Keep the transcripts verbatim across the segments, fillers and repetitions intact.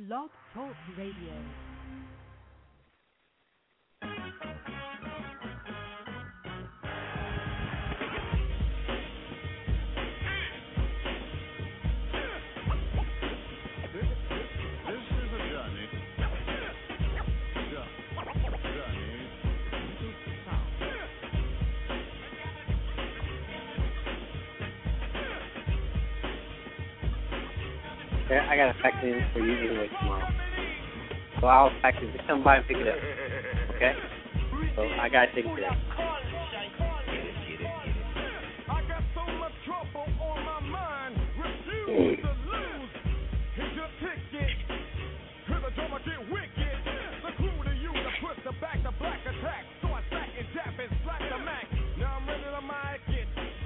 Blog Talk Radio. I got to pack it in for you anyway tomorrow. So I'll pack it. Just come by and pick it up. Okay? So I got to take it today. I got so much trouble on my mind. Refuse to lose. Here's your ticket. To the drummer get wicked. The clue to you to put the back the black attack. So I stack and jab and slack the Mac. Now I'm ready to mic it.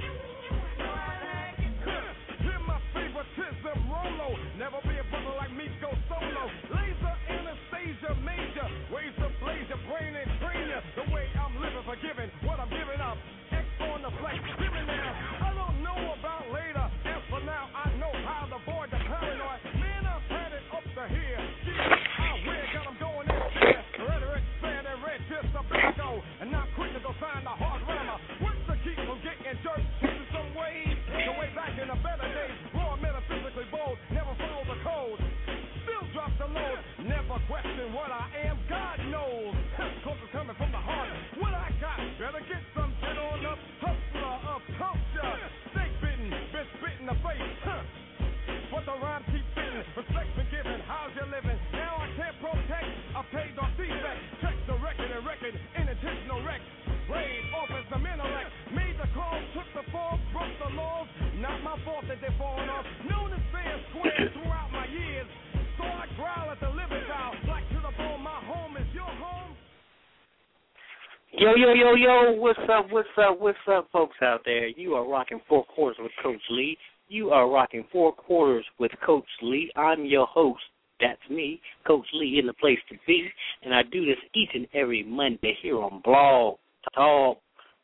Hear my favoritism, Rolo. Never be a brother like me, go solo. Laser, Anastasia, major. Ways to blaze your brain and train you. The way I'm living, forgiving what I'm giving up. X on the flex, giving now. I don't know about later. As for now, I know how to avoid the paranoid. Man, I've had it up to here. Yeah, I wear, got them going in there. Rhetoric, fan and red, just a bingo. And not quick to go find the hard rammer. What's to keep from getting jerked? Choosing some ways. The way back in the better days. Raw, metaphysically bold. Never follow the code. Still drop the load. Never question what I am. God knows. Cause it's coming from the heart. What I got, better get some shit on up. Hustler of culture. Snake bitten, been spit in the face. Huh. But the rhyme keep fitting. Respect been given. How's you living? Now I can't protect. I paid off defect. Check the record and record. Intentional wreck. Raid office the intellect. Made the call, took the fall, broke the laws. Not my fault that they're falling off. Known as fair square throughout my years. So I growl at the living vow. Black to the bone, my home is your home. Yo, yo, yo, yo, what's up, what's up, what's up, folks out there? You are rocking Four Quarters with Coach Lee. You are rocking Four Quarters with Coach Lee. I'm your host. That's me, Coach Lee, in the place to be. And I do this each and every Monday here on Blog Talk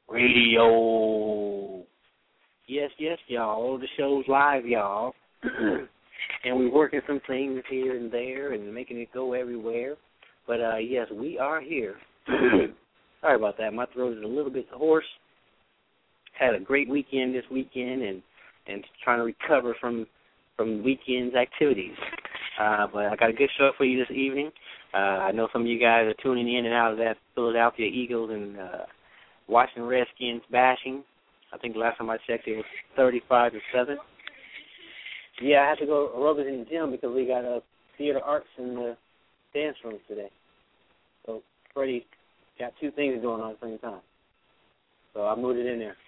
Radio. Yes, yes, y'all. The show's live, y'all. And we're working some things here and there and making it go everywhere. But, uh, yes, we are here. Sorry about that. My throat is a little bit hoarse. Had a great weekend this weekend and, and trying to recover from from weekend's activities. Uh, but I got a good show for you this evening. Uh, I know some of you guys are tuning in and out of that Philadelphia Eagles and uh, Washington Redskins bashing. I think the last time I checked it was thirty-five to seven. Yeah, I had to go rub it in the gym because we got a uh, theater arts in the dance rooms today. So Freddie got two things going on at the same time. So I moved it in there.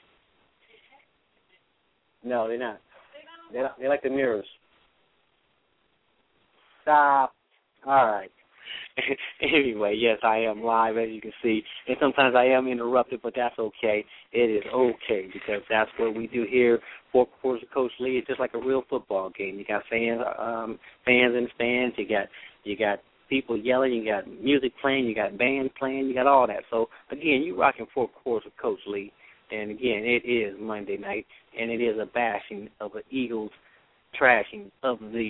No, they're not. They're, they're like the mirrors. Stop. All right. Anyway, yes, I am live, as you can see. And sometimes I am interrupted, but that's okay. It is okay because that's what we do here. Four Quarters of Coach Lee. It's just like a real football game. You got fans, um, fans in the stands. You got, you got people yelling. You got music playing. You got band playing. You got all that. So again, you rocking Four Quarters of Coach Lee. And again, it is Monday night, and it is a bashing of the Eagles, trashing of the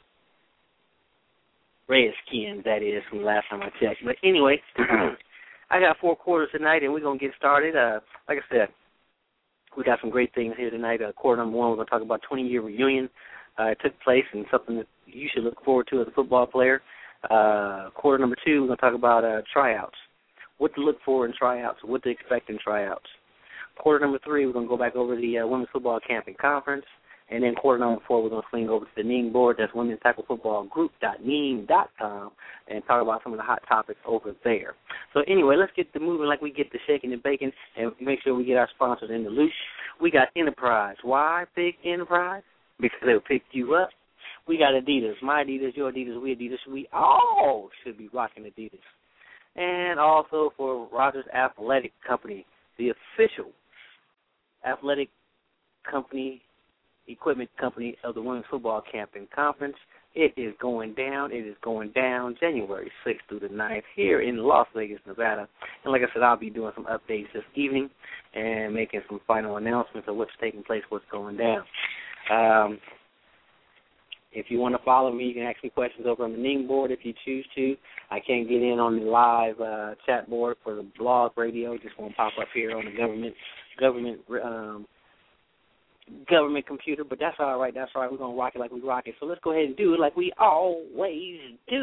Redskins, that is, from the last time I checked. But anyway, I got four quarters tonight, and we're going to get started. Uh, like I said, we got some great things here tonight. Uh, quarter number one, we're going to talk about twenty-year reunion. Uh, it took place and something that you should look forward to as a football player. Uh, quarter number two, we're going to talk about uh, tryouts, what to look for in tryouts, what to expect in tryouts. Quarter number three, we're going to go back over the uh, Women's Football Camp and Conference. And then quarter number four, we're going to swing over to the Neem board. That's Women's Tackle Football Group dot neem dot com and talk about some of the hot topics over there. So anyway, let's get the moving like we get the shaking and baking and make sure we get our sponsors in the loop. We got Enterprise. Why pick Enterprise? Because they'll pick you up. We got Adidas. My Adidas, your Adidas, we Adidas. We all should be rocking Adidas. And also for Rogers Athletic Company, the official athletic company equipment company of the Women's Football Camp and Conference. It is going down. It is going down January sixth through the ninth here in Las Vegas, Nevada. And like I said, I'll be doing some updates this evening and making some final announcements of what's taking place, what's going down. Um, If you want to follow me, you can ask me questions over on the Ning board if you choose to. I can't get in on the live uh, chat board for the blog radio. It just won't pop up here on the government government um, government computer. But that's all right. That's all right. We're gonna rock it like we rock it. So let's go ahead and do it like we always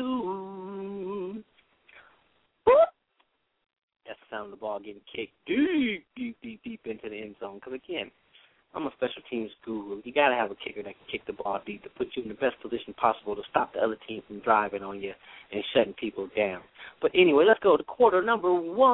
do. Boop. That's the sound of the ball getting kicked deep, deep, deep, deep into the end zone. Because again, I'm a special teams guru. You got to have a kicker that can kick the ball deep to put you in the best position possible to stop the other team from driving on you and shutting people down. But anyway, let's go to quarter number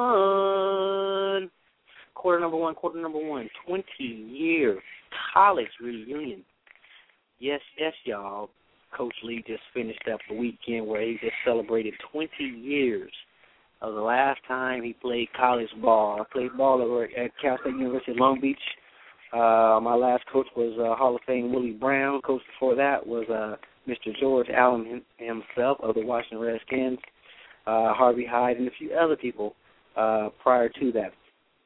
one. Quarter number one, quarter number one, twenty-year college reunion. Yes, yes, y'all. Coach Lee just finished up a weekend where he just celebrated twenty years of the last time he played college ball. I played ball over at Cal State University of Long Beach. Uh, my last coach was uh, Hall of Fame Willie Brown. Coach before that was uh, Mister George Allen himself of the Washington Redskins, uh, Harvey Hyde, and a few other people uh, prior to that.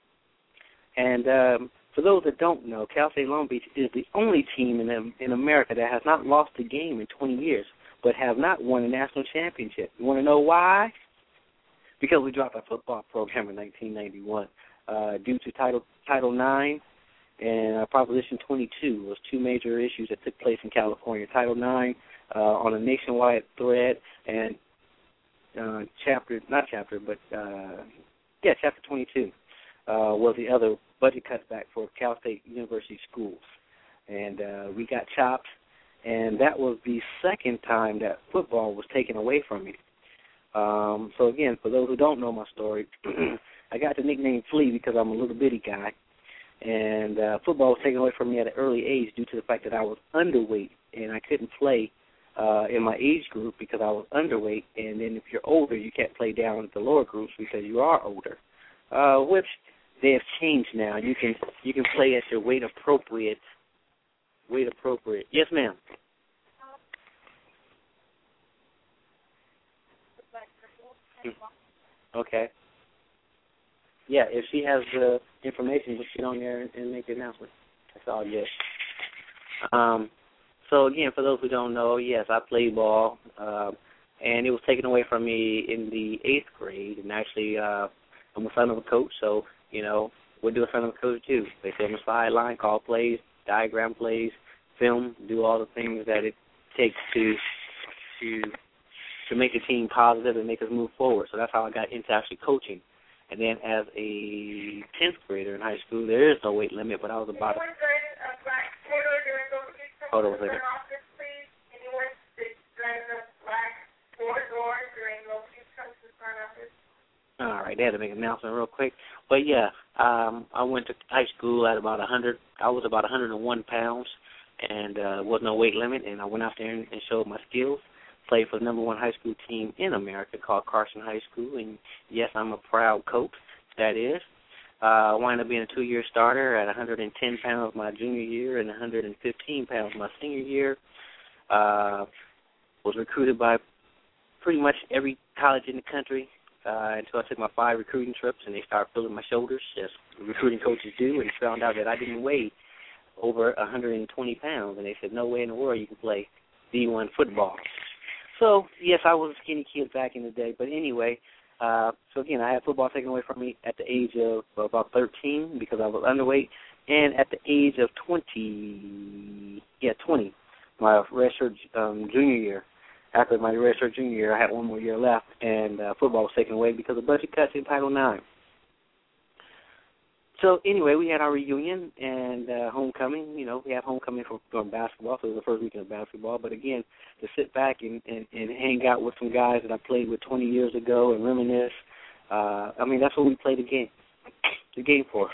And um, for those that don't know, Cal State Long Beach is the only team in in America that has not lost a game in twenty years, but have not won a national championship. You want to know why? Because we dropped our football program in nineteen ninety-one uh, due to Title Title nine. And uh, Proposition twenty-two was two major issues that took place in California. Title nine uh, on a nationwide thread, and uh, chapter, not chapter, but, uh, yeah, Chapter twenty-two uh, was the other budget cutback for Cal State University schools. And uh, we got chopped, and that was the second time that football was taken away from me. Um, so, again, for those who don't know my story, I got the nickname Flea because I'm a little bitty guy. And uh, football was taken away from me at an early age due to the fact that I was underweight and I couldn't play uh, in my age group because I was underweight. And then if you're older, you can't play down at the lower groups because you are older, uh, which they have changed now. You can you can play at your weight appropriate. Weight appropriate. Yes, ma'am. Okay. Yeah, if she has the information, just get on there and, and make the announcement. That's all good. Um, so, again, for those who don't know, yes, I played ball, uh, and it was taken away from me in the eighth grade. And actually, uh, I'm a son of a coach, so, you know, what do a son of a coach do? They sit on the sideline, call plays, diagram plays, film, do all the things that it takes to to to make the team positive and make us move forward. So that's how I got into actually coaching. And then as a tenth grader in high school, there is no weight limit, but I was about a... Hold on a second. All right, they had to make an announcement real quick. But, yeah, um, I went to high school at about one hundred. I was about one hundred one pounds, and uh, there was no weight limit, and I went out there and, and showed my skills. Played for the number one high school team in America called Carson High School, and yes, I'm a proud coach, that is. I uh, wound up being a two-year starter at one hundred ten pounds my junior year and one hundred fifteen pounds my senior year. Uh, was recruited by pretty much every college in the country uh, until I took my five recruiting trips, and they started filling my shoulders, as recruiting coaches do, and found out that I didn't weigh over one hundred twenty pounds, and they said, no way in the world you can play D one football. So, yes, I was a skinny kid back in the day. But anyway, uh, so again, I had football taken away from me at the age of about thirteen because I was underweight. And at the age of twenty, yeah, twenty, my redshirt um, junior year, after my redshirt junior year, I had one more year left, and uh, football was taken away because of budget cuts in Title nine. So anyway, we had our reunion and uh, homecoming. You know, we had homecoming for, for basketball, so it was the first weekend of basketball. But again, to sit back and, and, and hang out with some guys that I played with twenty years ago and reminisce, uh, I mean, that's what we played the game, the game for.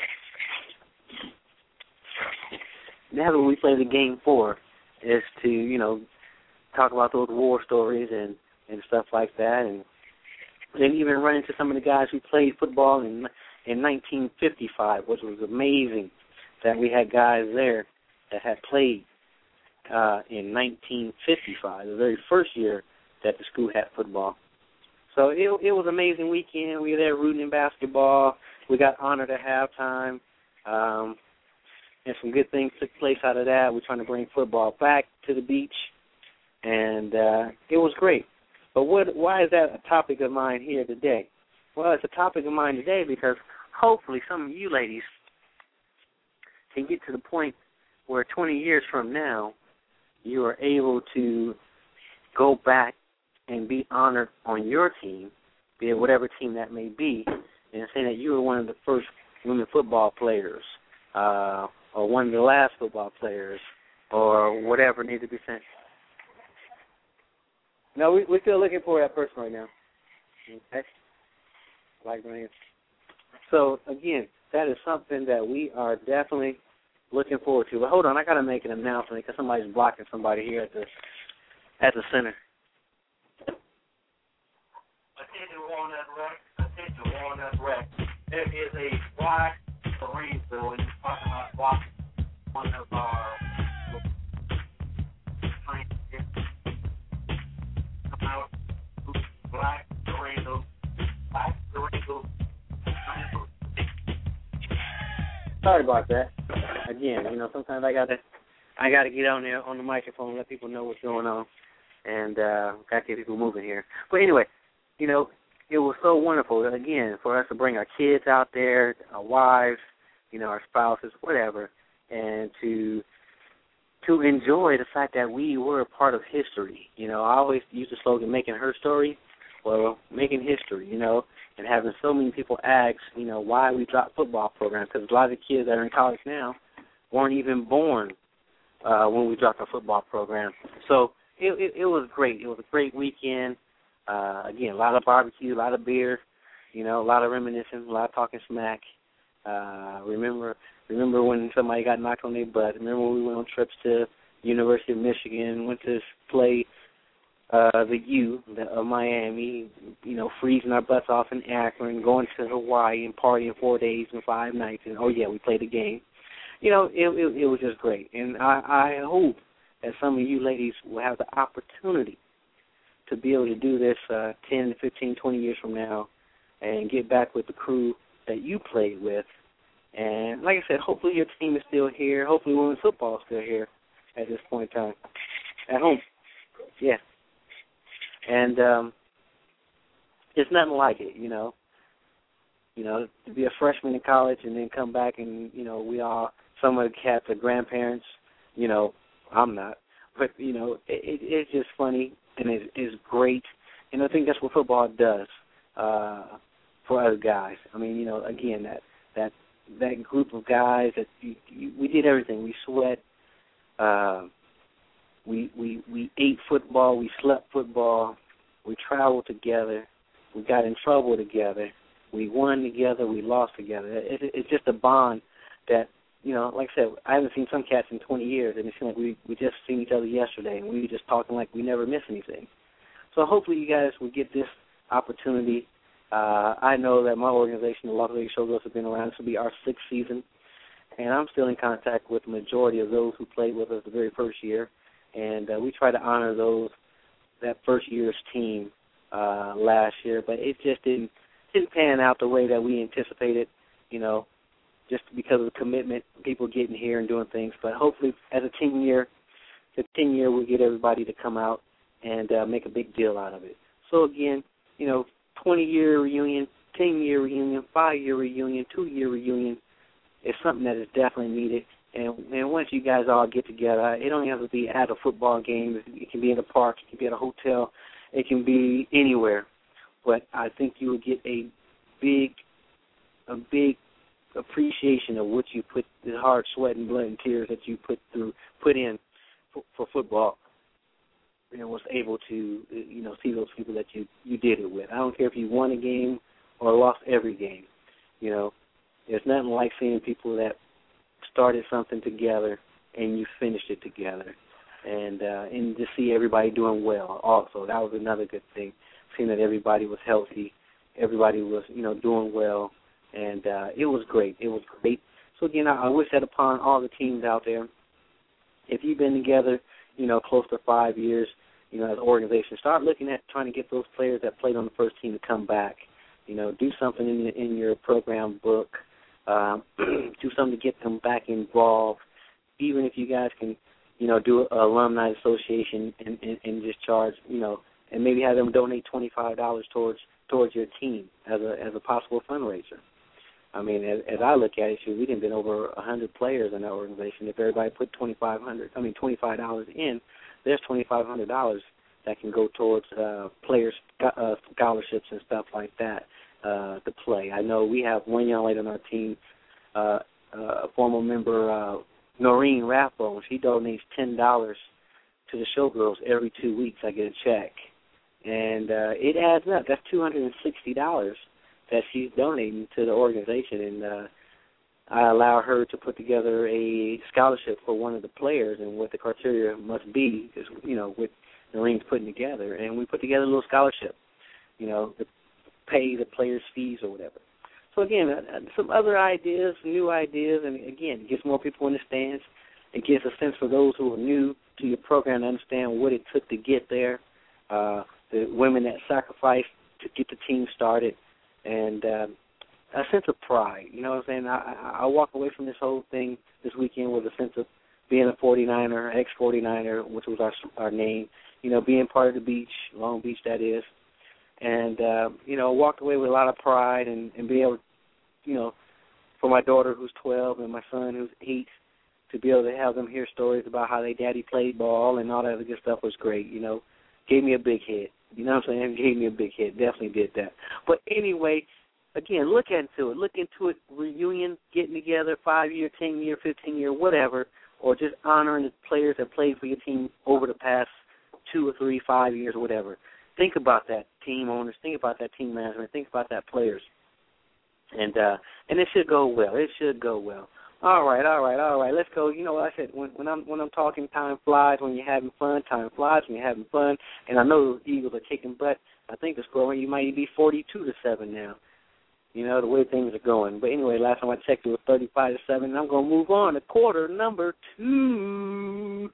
That's what we play the game for, is to, you know, talk about those war stories and, and stuff like that, and then even run into some of the guys who played football in in nineteen fifty-five, which was amazing that we had guys there that had played uh, in nineteen fifty-five, the very first year that the school had football. So it, it was an amazing weekend. We were there rooting in basketball. We got honored at halftime, um, and some good things took place out of that. We're trying to bring football back to the beach. and uh, it was great. But what? Why is that a topic of mine here today? Well, it's a topic of mine today because hopefully some of you ladies can get to the point where twenty years from now you are able to go back and be honored on your team, be it whatever team that may be, and say that you were one of the first women football players, uh, or one of the last football players, or whatever needs to be said. No, we, we're still looking for that person right now. Okay? Like right here. So, again, that is something that we are definitely looking forward to. But hold on, I got to make an announcement because somebody's blocking somebody here at the at the center. Attention Walnut Rec. Attention Walnut Rec. There is a black Marine bill in the parking lot blocking one of our trains here. Come out. Black Durango. Black Durango. Sorry about that. Again, you know, sometimes I gotta I gotta get on there on the microphone and let people know what's going on. And uh gotta get people moving here. But anyway, you know, it was so wonderful, again, for us to bring our kids out there, our wives, you know, our spouses, whatever, and to to enjoy the fact that we were a part of history. You know, I always use the slogan, making her story, well, making history, you know, and having so many people ask, you know, why we dropped football program, because a lot of the kids that are in college now weren't even born uh, when we dropped our football program. So it, it, it was great. It was a great weekend. Uh, again, a lot of barbecue, a lot of beer, you know, a lot of reminiscing, a lot of talking smack. Uh, remember remember when somebody got knocked on their butt. Remember when we went on trips to University of Michigan, went to play uh, the U the, of Miami, you know, freezing our butts off in Akron, going to Hawaii and partying four days and five nights. And, oh, yeah, we played a game. You know, it, it, it was just great. And I, I hope that some of you ladies will have the opportunity to be able to do this uh, ten, fifteen, twenty years from now and get back with the crew that you played with. And like I said, hopefully your team is still here. Hopefully women's football is still here at this point in time. At home. Yeah. And um, it's nothing like it, you know. You know, to be a freshman in college and then come back and, you know, we all, some of the cats are grandparents. You know, I'm not. But, you know, it, it's just funny. And it is great, and I think that's what football does uh, for us guys. I mean, you know, again, that that that group of guys that you, you, we did everything. We sweat, uh, we we we ate football, we slept football, we traveled together, we got in trouble together, we won together, we lost together. It, it, it's just a bond that, you know, like I said, I haven't seen some cats in twenty years, and it seems like we we just seen each other yesterday, and we were just talking like we never miss anything. So hopefully you guys will get this opportunity. Uh, I know that my organization, the Las Vegas Showgirls, have been around. This will be our sixth season, and I'm still in contact with the majority of those who played with us the very first year, and uh, we try to honor those, that first year's team uh, last year, but it just didn't, didn't pan out the way that we anticipated, you know, just because of the commitment, people getting here and doing things. But hopefully, as a ten year, the ten year, we'll get everybody to come out and uh, make a big deal out of it. So again, you know, twenty year reunion, ten year reunion, five year reunion, two year reunion is something that is definitely needed. And, and once you guys all get together, it don't have to be at a football game. It can be in a park. It can be at a hotel. It can be anywhere. But I think you will get a big, a big appreciation of what you put, the hard sweat and blood and tears that you put through, put in for, for football, and was able to, you know, see those people that you, you did it with. I don't care if you won a game or lost every game. You know, there's nothing like seeing people that started something together and you finished it together, and uh, and to see everybody doing well. Also, that was another good thing, seeing that everybody was healthy, everybody was, you know, doing well. And uh, it was great. It was great. So, again, I, I wish that upon all the teams out there, if you've been together, you know, close to five years, you know, as an organization, start looking at trying to get those players that played on the first team to come back. You know, do something in, the, in your program book. Um, do something to get them back involved. Even if you guys can, you know, do an alumni association and, and, and just charge, you know, and maybe have them donate twenty-five dollars towards towards your team as a as a possible fundraiser. I mean, as, as I look at it, shoot, we done been over a hundred players in that organization. If everybody put twenty-five hundred, I mean, twenty-five dollars in, there's twenty-five hundred dollars that can go towards uh, players' uh, scholarships and stuff like that uh, to play. I know we have one young lady on our team, uh, uh, a former member, uh, Noreen Rathbone. She donates ten dollars to the Showgirls every two weeks. I get a check, and uh, it adds up. That's two hundred and sixty dollars that she's donating to the organization, and uh, I allow her to put together a scholarship for one of the players, and what the criteria must be is, you know, what Noreen's putting together, and we put together a little scholarship, you know, to pay the players' fees or whatever. So, again, uh, some other ideas, new ideas, and, again, it gets more people in the stands. It gives a sense for those who are new to your program to understand what it took to get there, uh, the women that sacrificed to get the team started, and uh, a sense of pride. You know what I'm saying? I, I, I walk away from this whole thing this weekend with a sense of being a forty-niner, ex forty-niner, which was our our name, you know, being part of the beach, Long Beach, that is, and, uh, you know, walked away with a lot of pride and, and be able, you know, for my daughter who's twelve and my son who's eight, to be able to have them hear stories about how their daddy played ball and all that other good stuff was great, you know. Gave me a big hit. You know what I'm saying? Gave me a big hit. Definitely did that. But anyway, again, look into it. Look into it. Reunion, getting together, five-year, ten-year, fifteen-year, whatever, or just honoring the players that played for your team over the past two or three, five years or whatever. Think about that, team owners. Think about that, team management. Think about that, players. And uh, and it should go well. It should go well. All right, all right, all right. Let's go. You know what I said? When, when I'm when I'm talking, time flies. When you're having fun, time flies. When you're having fun, and I know the Eagles are kicking butt. I think the score you might be forty-two to seven now. You know the way things are going. But anyway, last time I checked, it was thirty-five to seven. And I'm gonna move on to quarter number two.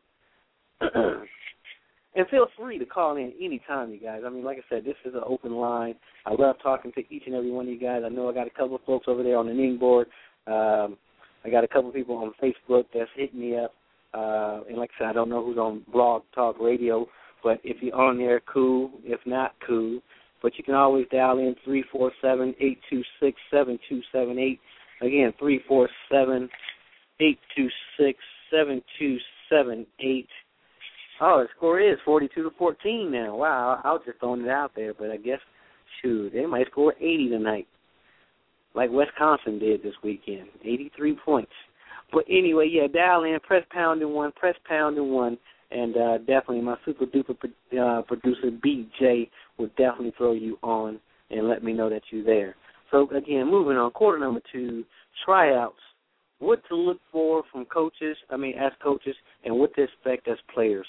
And feel free to call in anytime, you guys. I mean, like I said, this is an open line. I love talking to each and every one of you guys. I know I got a couple of folks over there on the Ning board. Um, I got a couple of people on Facebook that's hitting me up. Uh, and like I said, I don't know who's on Blog Talk Radio, but if you're on there, cool. If not, cool. But you can always dial in three four seven, eight two six, seven two seven eight. Again, three four seven, eight two six, seven two seven eight. Oh, the score is forty-two to fourteen now. Wow, I was just throwing it out there, but I guess, shoot, they might score eighty tonight, like Wisconsin did this weekend, eighty-three points. But anyway, yeah, dial in, press pound and one, press pound and one, and uh, definitely my super-duper uh, producer, B J, will definitely throw you on and let me know that you're there. So, again, moving on, quarter number two, tryouts. What to look for from coaches, I mean, as coaches, and what to expect as players.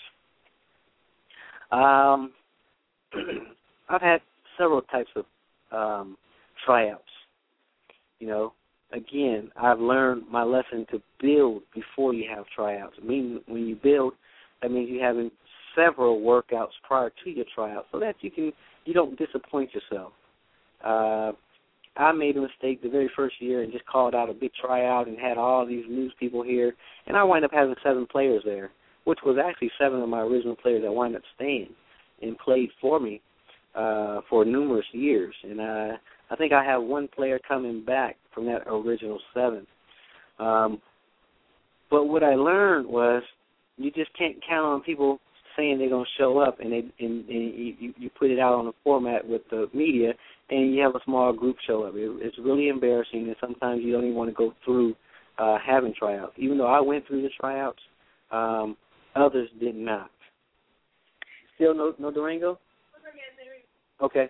Um, I've had several types of um, tryouts. You know, again, I've learned my lesson to build before you have tryouts. I mean, when you build, that means you're having several workouts prior to your tryout so that you can you don't disappoint yourself. Uh, I made a mistake the very first year and just called out a big tryout and had all these news people here, and I wound up having seven players there, which was actually seven of my original players that wound up staying and played for me uh, for numerous years. And uh, I think I have one player coming back from that original seven. Um, but what I learned was you just can't count on people saying they're going to show up, and, they, and, and you, you put it out on the format with the media, and you have a small group show up. It, it's really embarrassing, and sometimes you don't even want to go through uh, having tryouts. Even though I went through the tryouts, um, others did not. Still no, no Durango? Okay.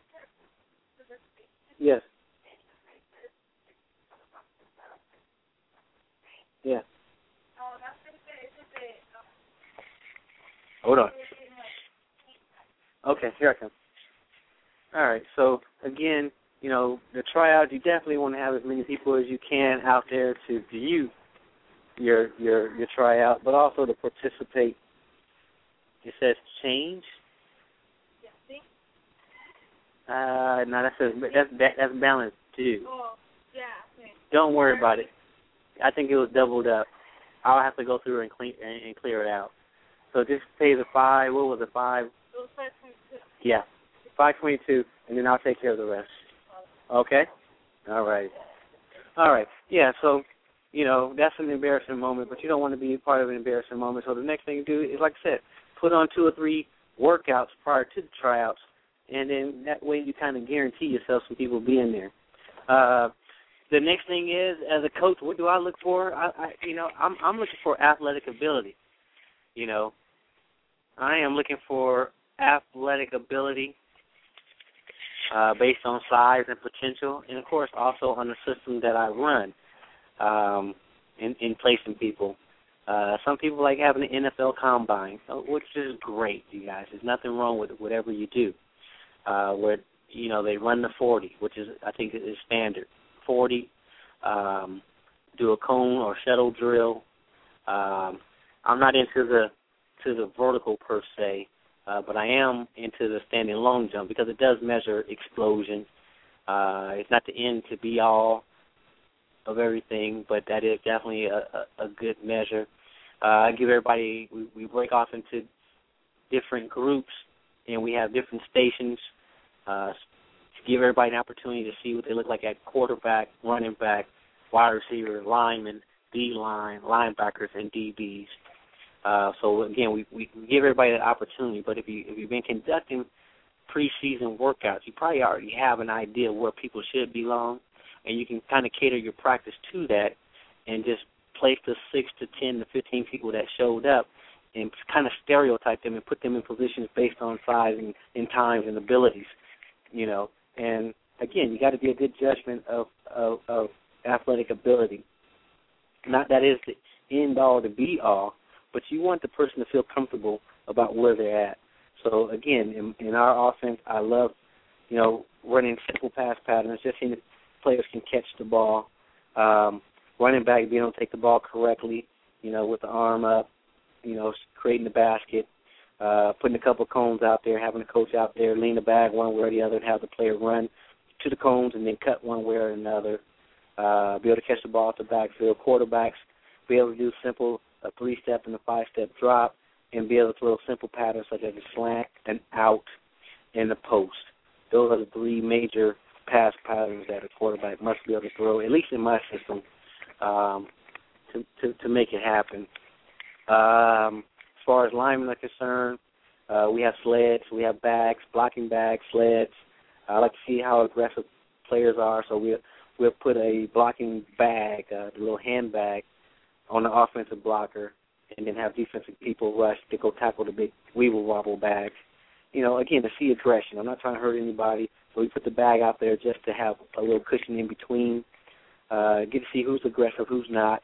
Yes. Yeah. Hold on. Okay, here I come. All right, so, again, you know, the tryout, you definitely want to have as many people as you can out there to view your your your tryout, but also to participate. It says change. Uh, no, that says that's that's balanced too. Don't worry about it. I think it was doubled up. I'll have to go through and clean and, and clear it out. So just say the five. What was it? Five. It was five twenty-two. Yeah, five twenty-two, and then I'll take care of the rest. Okay. All right. All right. Yeah. So, you know, that's an embarrassing moment, but you don't want to be part of an embarrassing moment. So the next thing you do is, like I said, put on two or three workouts prior to the tryouts, and then that way you kind of guarantee yourself some people being there. Uh, the next thing is, as a coach, what do I look for? I, I you know, I'm I'm looking for athletic ability. You know, I am looking for athletic ability uh, based on size and potential, and of course also on the system that I run um, in, in placing people. Uh, some people like having an N F L combine, which is great, you guys. There's nothing wrong with whatever you do. Uh, where you know they run the forty, which is I think is standard. forty, um, do a cone or shuttle drill. Um, I'm not into the to the vertical per se, uh, but I am into the standing long jump because it does measure explosion. Uh, it's not the end to be all of everything, but that is definitely a, a, a good measure. Uh, I give everybody, we, we break off into different groups, and we have different stations uh, to give everybody an opportunity to see what they look like at quarterback, running back, wide receiver, lineman, D-line, linebackers, and D Bs. Uh, so, again, we, we give everybody that opportunity, but if, you, if you've been conducting preseason workouts, you probably already have an idea where people should belong, and you can kind of cater your practice to that and just place the six to ten to fifteen people that showed up and kind of stereotype them and put them in positions based on size and, and times and abilities, you know. And, again, you got to be a good judgment of, of, of athletic ability. Not that is the end-all to be-all, but you want the person to feel comfortable about where they're at. So, again, in, in our offense, I love, you know, running simple pass patterns, just seeing if players can catch the ball. Um, running back, being able to take the ball correctly, you know, with the arm up, you know, creating the basket, uh, putting a couple cones out there, having a coach out there lean the bag one way or the other and have the player run to the cones and then cut one way or another. Uh, be able to catch the ball at the backfield. Quarterbacks, be able to do simple, a three-step and a five-step drop, and be able to throw simple patterns such as a slant, an out, and a post. Those are the three major pass patterns that a quarterback must be able to throw, at least in my system, um, to, to, to make it happen. Um, as far as linemen are concerned, uh, we have sleds, we have bags, blocking bags, sleds. I like to see how aggressive players are, so we'll, we'll put a blocking bag, uh, the little handbag, on the offensive blocker, and then have defensive people rush to go tackle the big weeble wobble bags. You know, again, to see aggression. I'm not trying to hurt anybody, so we put the bag out there just to have a little cushion in between, uh, get to see who's aggressive, who's not.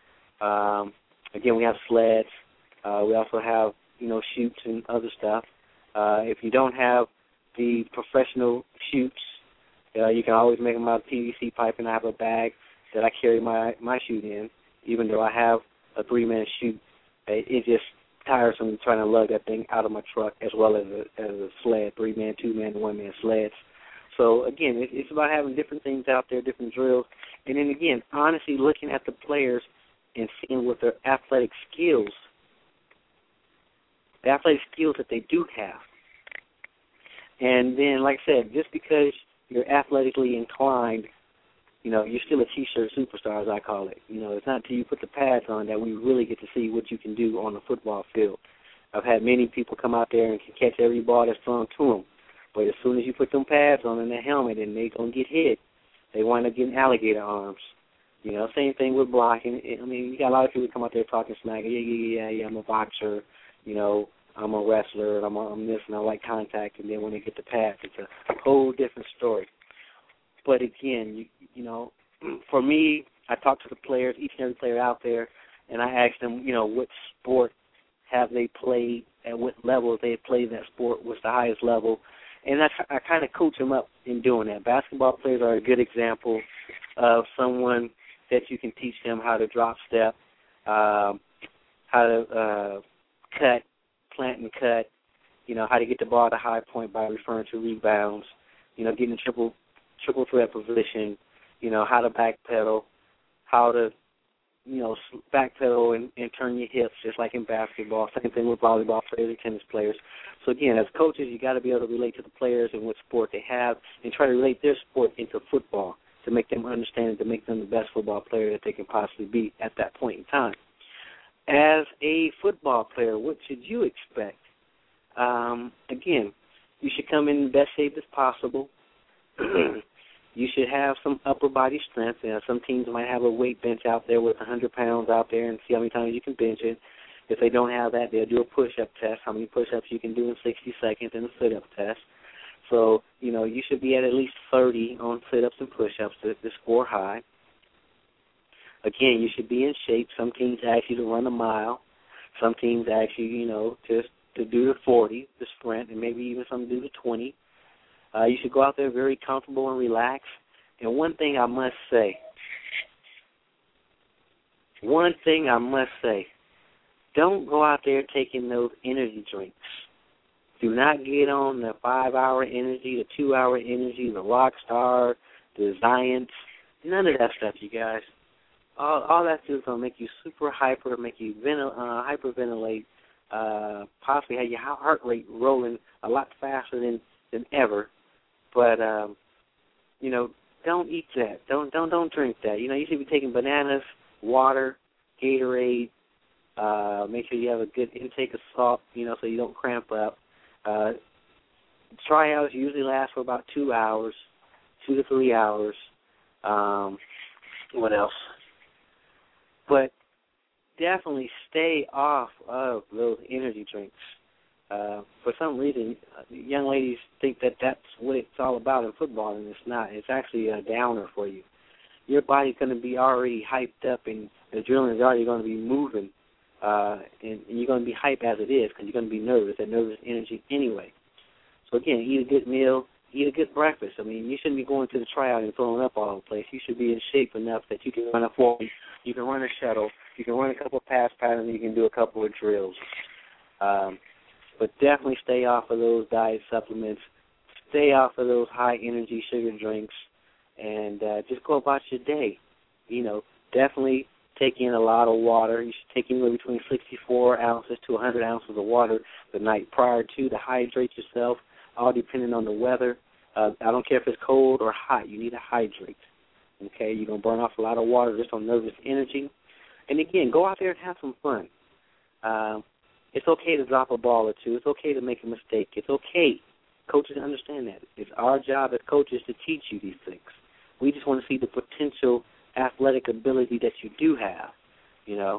Um, again, we have sleds. Uh, we also have, you know, chutes and other stuff. Uh, if you don't have the professional chutes, uh, you can always make them out of P V C pipe, and I have a bag that I carry my, my chute in, even though I have a three-man chute. It, it just tiresome trying to lug that thing out of my truck as well as a, as a sled, three-man, two-man, one-man sleds. So, again, it, it's about having different things out there, different drills. And then, again, honestly looking at the players and seeing what their athletic skills, the athletic skills that they do have. And then, like I said, just because you're athletically inclined, you know, you're still a T-shirt superstar, as I call it. You know, it's not until you put the pads on that we really get to see what you can do on the football field. I've had many people come out there and can catch every ball that's thrown to them. But as soon as you put them pads on and the helmet and they're going to get hit, they wind up getting alligator arms. You know, same thing with blocking. I mean, you got a lot of people come out there talking smack. Yeah, yeah, yeah, yeah, I'm a boxer. You know, I'm a wrestler. I'm, a, I'm this and I like contact. And then when they get the pads, it's a whole different story. But again, you, you know, for me, I talk to the players, each and every player out there, and I ask them, you know, what sport have they played, at what level they played that sport, what's the highest level. And I, I kind of coach them up in doing that. Basketball players are a good example of someone that you can teach them how to drop step, um, how to uh, cut, plant and cut, you know, how to get the ball at a high point by referring to rebounds, you know, getting triple triple threat position, you know, how to backpedal, how to you know, backpedal and, and turn your hips, just like in basketball. Same thing with volleyball players and tennis players. So, again, as coaches, you got to be able to relate to the players and what sport they have and try to relate their sport into football to make them understand it, to make them the best football player that they can possibly be at that point in time. As a football player, what should you expect? Um, again, you should come in the best shape as possible. You should have some upper body strength. You know, some teams might have a weight bench out there with one hundred pounds out there and see how many times you can bench it. If they don't have that, they'll do a push-up test, how many push-ups you can do in sixty seconds, and a sit-up test. So, you know, you should be at at least thirty on sit-ups and push-ups to, to score high. Again, you should be in shape. Some teams ask you to run a mile. Some teams ask you, you know, just to do the forty, the sprint, and maybe even some do the twenty. Uh, you should go out there very comfortable and relaxed. And one thing I must say, one thing I must say, don't go out there taking those energy drinks. Do not get on the five-hour energy, the two-hour energy, the Rockstar, the Zions. None of that stuff, you guys. All, all that is going to make you super hyper, make you ventil, uh, hyperventilate, uh, possibly have your heart rate rolling a lot faster than, than ever. But, um, you know, don't eat that. Don't don't don't drink that. You know, you should be taking bananas, water, Gatorade. Uh, make sure you have a good intake of salt, you know, so you don't cramp up. Uh, tryouts usually last for about two hours, two to three hours. Um, what else? But definitely stay off of those energy drinks. Uh, for some reason, young ladies think that that's what it's all about in football, and it's not. It's actually a downer for you. Your body's going to be already hyped up, and the adrenaline is already going to be moving, uh, and, and you're going to be hyped as it is because you're going to be nervous, that nervous energy anyway. So, again, eat a good meal, eat a good breakfast. I mean, you shouldn't be going to the tryout and throwing up all over the place. You should be in shape enough that you can run a forty, you can run a shuttle, you can run a couple of pass patterns, and you can do a couple of drills. Um, But definitely stay off of those diet supplements. Stay off of those high-energy sugar drinks, and uh, just go about your day. You know, definitely take in a lot of water. You should take anywhere between sixty-four ounces to one hundred ounces of water the night prior to to hydrate yourself, all depending on the weather. Uh, I don't care if it's cold or hot. You need to hydrate. Okay, you're going to burn off a lot of water just on nervous energy. And, again, go out there and have some fun. Uh, It's okay to drop a ball or two. It's okay to make a mistake. It's okay. Coaches understand that. It's our job as coaches to teach you these things. We just want to see the potential athletic ability that you do have, you know.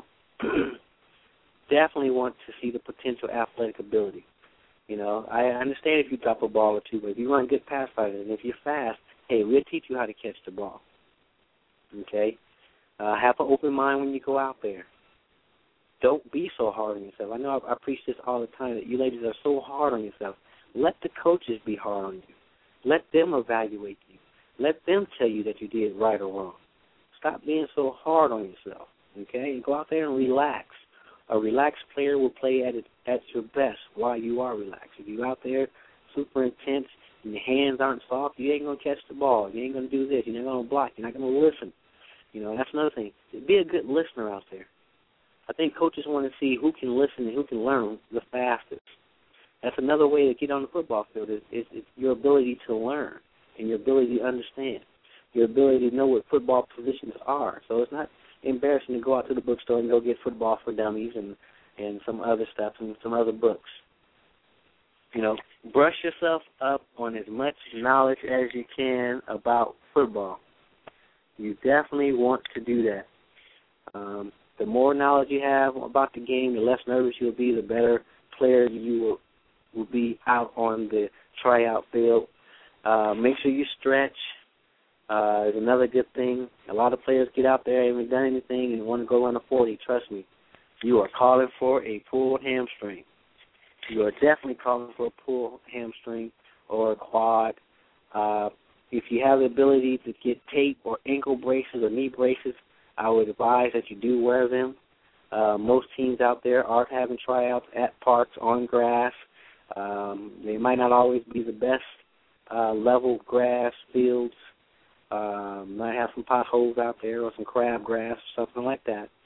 Definitely want to see the potential athletic ability. You know, I understand if you drop a ball or two, but if you run good pass fighters and if you're fast, hey, we'll teach you how to catch the ball. Okay? Uh, have an open mind when you go out there. Don't be so hard on yourself. I know I, I preach this all the time, that you ladies are so hard on yourself. Let the coaches be hard on you. Let them evaluate you. Let them tell you that you did right or wrong. Stop being so hard on yourself, okay? And go out there and relax. A relaxed player will play at it, at your best while you are relaxed. If you're out there super intense and your hands aren't soft, you ain't going to catch the ball. You ain't going to do this. You're not going to block. You're not going to listen. You know, that's another thing. Be a good listener out there. I think coaches want to see who can listen and who can learn the fastest. That's another way to get on the football field is, is, is your ability to learn and your ability to understand, your ability to know what football positions are. So it's not embarrassing to go out to the bookstore and go get Football for Dummies and, and some other stuff and some other books. You know, brush yourself up on as much knowledge as you can about football. You definitely want to do that. Um, The more knowledge you have about the game, the less nervous you'll be, the better player you will, will be out on the tryout field. Uh, make sure you stretch. Uh, is another good thing. A lot of players get out there, haven't done anything, and want to go run a forty. Trust me, you are calling for a pulled hamstring. You are definitely calling for a pulled hamstring or a quad. Uh, if you have the ability to get tape or ankle braces or knee braces, I would advise that you do wear them. Uh, most teams out there are having tryouts at parks on grass. Um, they might not always be the best uh, level grass fields. Um, might have some potholes out there or some crabgrass or something like that.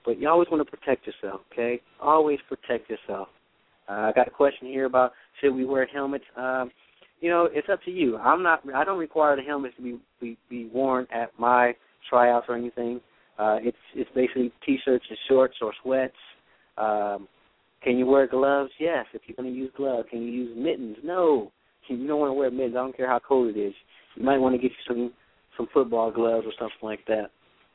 But you always want to protect yourself, okay? Always protect yourself. Uh, I got a question here about should we wear helmets. Um, you know, it's up to you. I'm not. I don't require the helmets to be be, be worn at my tryouts or anything. Uh, it's it's basically T-shirts and shorts or sweats. Um, can you wear gloves? Yes, if you're going to use gloves. Can you use mittens? No. You don't want to wear mittens. I don't care how cold it is. You might want to get you some, some football gloves or something like that.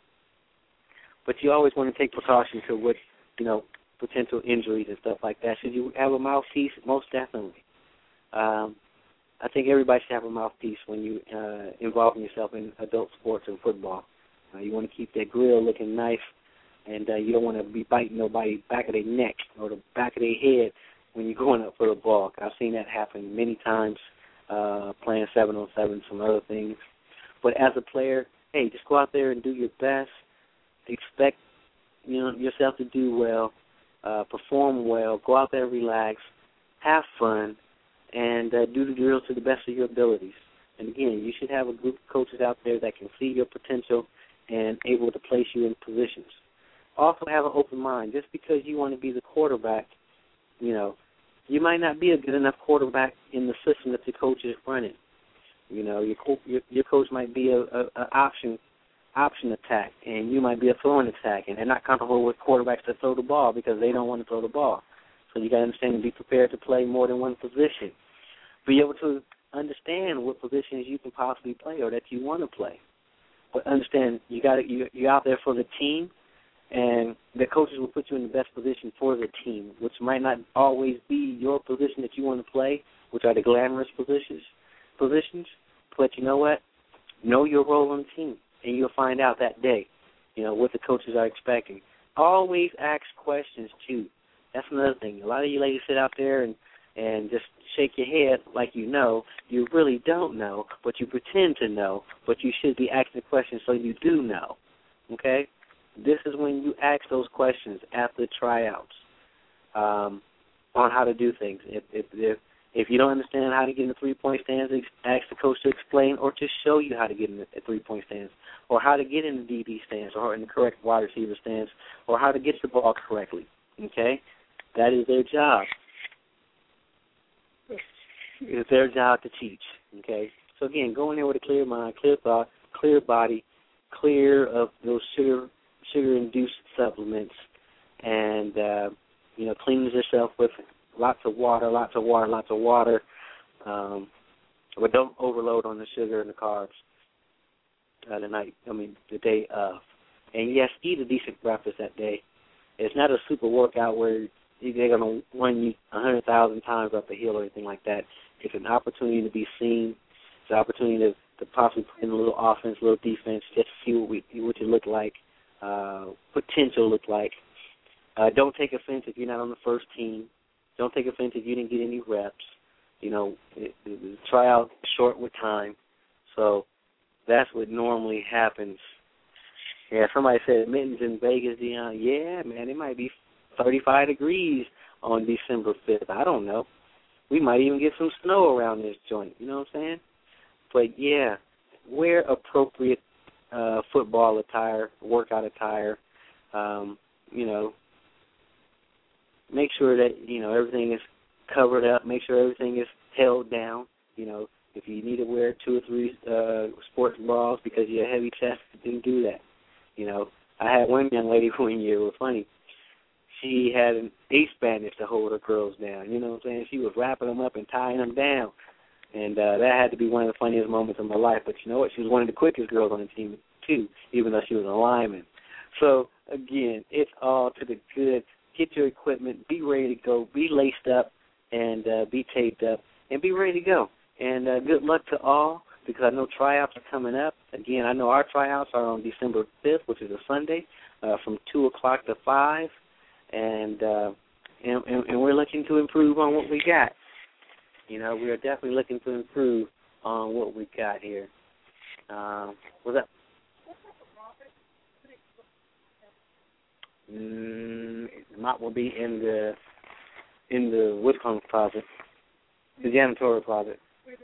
But you always want to take precautions to what, you know, potential injuries and stuff like that. Should you have a mouthpiece? Most definitely. Um, I think everybody should have a mouthpiece when you uh, involving yourself in adult sports and football. Uh, you want to keep that grill looking nice, and uh, you don't want to be biting nobody back of their neck or the back of their head when you're going up for the ball. I've seen that happen many times uh, playing seven on seven, some other things. But as a player, hey, just go out there and do your best. Expect you know yourself to do well, uh, perform well. Go out there, relax, have fun, and uh, do the drills to the best of your abilities. And again, you should have a group of coaches out there that can see your potential and able to place you in positions. Also have an open mind. Just because you want to be the quarterback, you know, you might not be a good enough quarterback in the system that the coach is running. You know, your co- your, your coach might be a, a, a option option attack, and you might be a throwing attack, and they're not comfortable with quarterbacks that throw the ball because they don't want to throw the ball. So you got to understand and be prepared to play more than one position. Be able to understand what positions you can possibly play or that you want to play. But understand you got you you're out there for the team, and the coaches will put you in the best position for the team, which might not always be your position that you want to play, which are the glamorous positions. Positions, but you know what? Know your role on the team, and you'll find out that day, you know, what the coaches are expecting. Always ask questions too. That's another thing. A lot of you ladies sit out there and and just shake your head like you know. You really don't know, but you pretend to know, but you should be asking questions so you do know, okay? This is when you ask those questions at the tryouts um, on how to do things. If, if, if, if you don't understand how to get in the three-point stance, ask the coach to explain or to show you how to get in the three-point stance or how to get in the D B stance or in the correct wide receiver stance or how to get the ball correctly, okay? That is their job. It's their job to teach, okay? So, again, go in there with a clear mind, clear thought, clear body, clear of those sugar, sugar-induced supplements, and, uh, you know, cleanse yourself with lots of water, lots of water, lots of water, um, but don't overload on the sugar and the carbs uh, the night, I mean, the day of. And, yes, eat a decent breakfast that day. It's not a super workout where they're going to run you one hundred thousand times up a hill or anything like that. It's an opportunity to be seen. It's an opportunity to, to possibly put in a little offense, a little defense, just see what, we, what you look like, uh, potential look like. Uh, don't take offense if you're not on the first team. Don't take offense if you didn't get any reps. You know, it, it, the tryout is short with time. So that's what normally happens. Yeah, somebody said mittens in Vegas, Dion. Yeah, man, it might be thirty-five degrees on December fifth. I don't know. We might even get some snow around this joint. You know what I'm saying? But, yeah, wear appropriate uh, football attire, workout attire. Um, you know, make sure that, you know, everything is covered up. Make sure everything is held down. You know, if you need to wear two or three uh, sports bras because you're a heavy chest, then do that. You know, I had one young lady one year, it was funny. She had an ace bandage to hold her girls down. You know what I'm saying? She was wrapping them up and tying them down. And uh, that had to be one of the funniest moments of my life. But you know what? She was one of the quickest girls on the team, too, even though she was a lineman. So, again, it's all to the good. Get your equipment. Be ready to go. Be laced up and uh, be taped up and be ready to go. And uh, good luck to all because I know tryouts are coming up. Again, I know our tryouts are on December fifth, which is a Sunday, uh, from two o'clock to five. And, uh, and and we're looking to improve on what we got. You know, we are definitely looking to improve on what we got here. Um, what's up? Mm, mop will be in the in the what's called closet, the janitorial closet.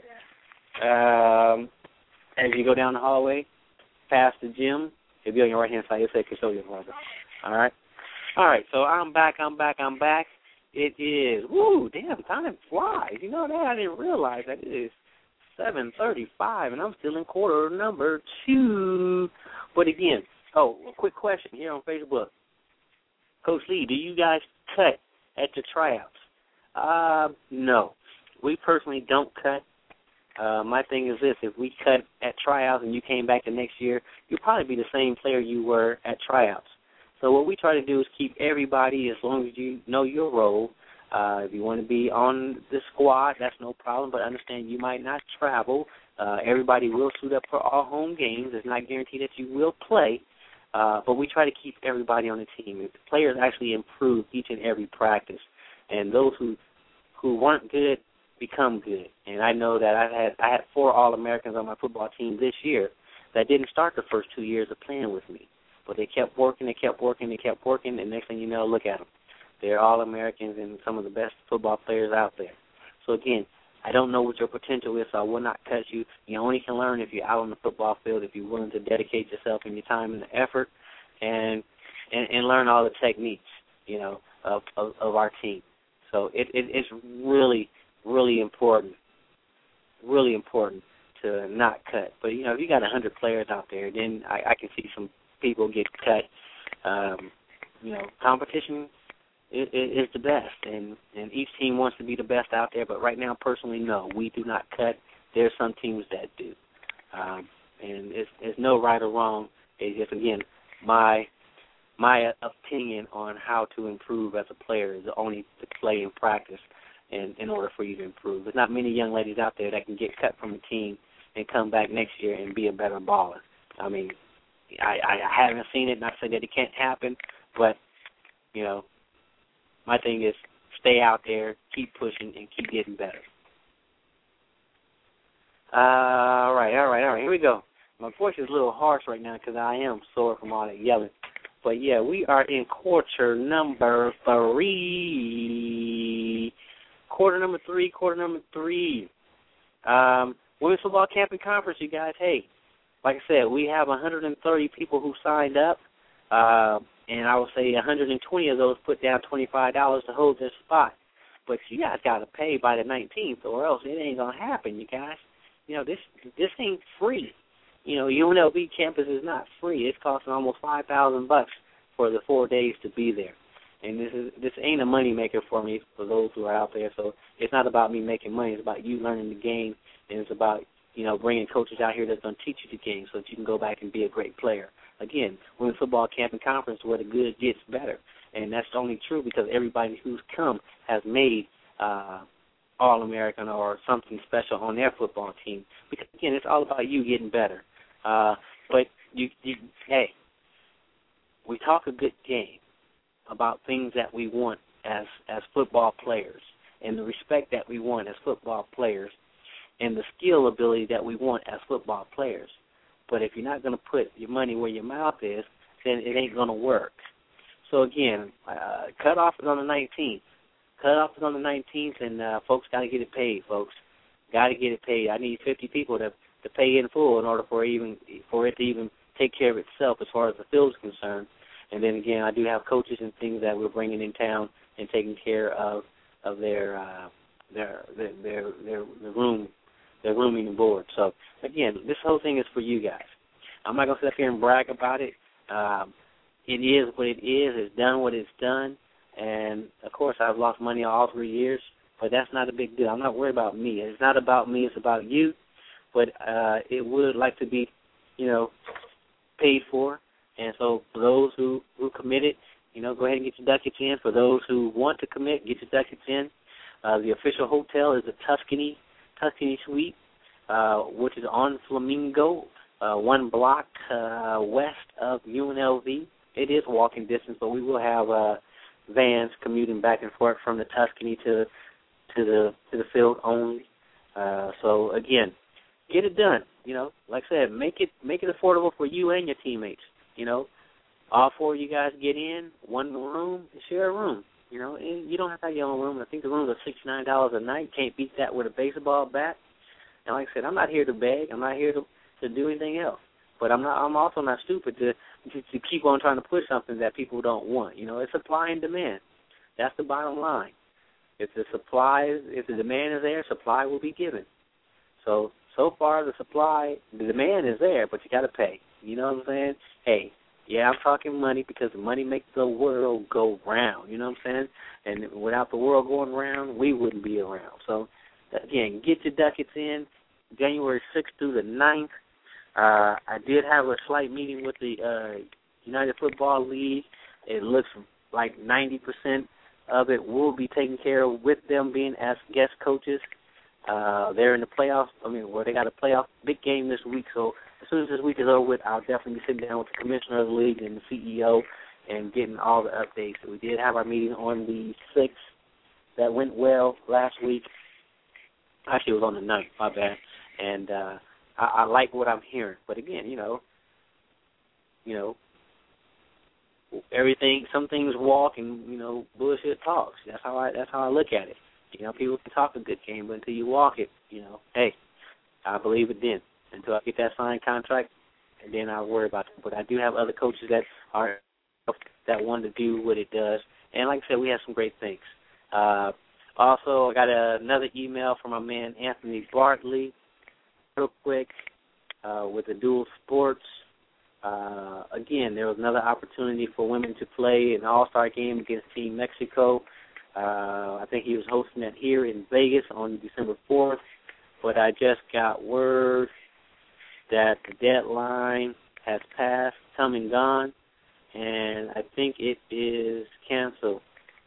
Um, as you go down the hallway, past the gym, it'll be on your right hand side. You'll say custodial closet. All right. All right, so I'm back, I'm back, I'm back. It is, woo, damn, time flies. You know that? I didn't realize that it is seven thirty-five, and I'm still in quarter number two. But again, oh, quick question here on Facebook. Coach Lee, do you guys cut at the tryouts? Uh, no. We personally don't cut. Uh, my thing is this, if we cut at tryouts and you came back the next year, you'll probably be the same player you were at tryouts. So what we try to do is keep everybody, as long as you know your role. Uh, if you want to be on the squad, that's no problem, but understand you might not travel. Uh, everybody will suit up for all home games. It's not guaranteed that you will play, uh, but we try to keep everybody on the team. The players actually improve each and every practice, and those who who weren't good become good. And I know that I had I had four All-Americans on my football team this year that didn't start the first two years of playing with me. But they kept working, they kept working, they kept working, and next thing you know, look at them. They're All-Americans and some of the best football players out there. So, again, I don't know what your potential is, so I will not cut you. You only can learn if you're out on the football field, if you're willing to dedicate yourself and your time and the effort and and, and learn all the techniques, you know, of, of, of our team. So it, it, it's really, really important, really important to not cut. But, you know, if you got one hundred players out there, then I, I can see some people get cut. Um, you know, competition is, is the best, and, and each team wants to be the best out there. But right now, personally, no, we do not cut. There's some teams that do, um, and it's, it's no right or wrong. It's just, again, my my opinion on how to improve as a player is only to play and practice, in, in order for you to improve. There's not many young ladies out there that can get cut from a team and come back next year and be a better baller. I mean, I, I haven't seen it, not saying that it can't happen, but, you know, my thing is stay out there, keep pushing, and keep getting better. Uh, all right, all right, all right, here we go. My voice is a little harsh right now because I am sore from all that yelling. But, yeah, we are in quarter number three. Quarter number three, quarter number three. Um, Women's Football Camp and Conference, you guys, hey. Like I said, we have one hundred thirty people who signed up, uh, and I would say one hundred twenty of those put down twenty-five dollars to hold their spot. But you guys got to pay by the nineteenth, or else it ain't going to happen, you guys. You know, this this ain't free. You know, U N L V campus is not free. It's costing almost five thousand bucks for the four days to be there. And this is this ain't a money maker for me, for those who are out there. So it's not about me making money. It's about you learning the game, and it's about, you know, bringing coaches out here that's going to teach you the game so that you can go back and be a great player. Again, Women's Football Camp and Conference where the good gets better. And that's only true because everybody who's come has made uh, All-American or something special on their football team. Because, again, it's all about you getting better. Uh, but, you, you, hey, we talk a good game about things that we want as, as football players and the respect that we want as football players and the skill ability that we want as football players. But if you're not going to put your money where your mouth is, then it ain't going to work. So, again, uh, cutoff is on the nineteenth. Cutoff is on the nineteenth, and uh, folks got to get it paid, folks. Got to get it paid. I need fifty people to, to pay in full in order for even for it to even take care of itself as far as the field is concerned. And then, again, I do have coaches and things that we're bringing in town and taking care of of their uh, their, their their their their room. They're rooming and board. So, again, this whole thing is for you guys. I'm not going to sit up here and brag about it. Um, it is what it is. It's done what it's done. And, of course, I've lost money all three years, but that's not a big deal. I'm not worried about me. It's not about me. It's about you. But uh, it would like to be, you know, paid for. And so for those who, who committed, you know, go ahead and get your ducats in. For those who want to commit, get your ducats in. Uh, the official hotel is the Tuscany Tuscany Suite, uh, which is on Flamingo, uh, one block uh, west of U N L V. It is walking distance, but we will have uh, vans commuting back and forth from the Tuscany to to the to the field only. Uh, so again, get it done. You know, like I said, make it make it affordable for you and your teammates. You know, all four of you guys get in one room and share a room. You know, and you don't have to have your own room. I think the rooms are sixty-nine dollars a night. Can't beat that with a baseball bat. And like I said, I'm not here to beg. I'm not here to, to do anything else. But I'm not. I'm also not stupid to, to to keep on trying to push something that people don't want. You know, it's supply and demand. That's the bottom line. If the supply, if the demand is there, supply will be given. So so far, the supply, the demand is there, but you got to pay. You know what I'm saying? Hey, yeah, I'm talking money because money makes the world go round. You know what I'm saying? And without the world going round, we wouldn't be around. So again, get your ducats in January sixth through the ninth. Uh, I did have a slight meeting with the uh, United Football League. It looks like ninety percent of it will be taken care of with them being as guest coaches. Uh, they're in the playoffs. I mean, well, they got a playoff big game this week. So as soon as this week is over with, I'll definitely be sitting down with the commissioner of the league and the C E O and getting all the updates. So we did have our meeting on the sixth. That went well last week. Actually, it was on the ninth, my bad. And uh, I, I like what I'm hearing. But again, you know, you know, everything, some things walk and, you know, bullshit talks. That's how I that's how I look at it. You know, people can talk a good game, but until you walk it, you know, hey, I believe it then. Until I get that signed contract, and then I'll worry about it. But I do have other coaches that are that want to do what it does. And like I said, we have some great things. Uh, also, I got a, another email from my man Anthony Bartley, real quick, uh, with the Dual Sports. Uh, again, there was another opportunity for women to play an all-star game against Team Mexico. Uh, I think he was hosting that here in Vegas on December fourth. But I just got word that the deadline has passed, come and gone, and I think it is canceled.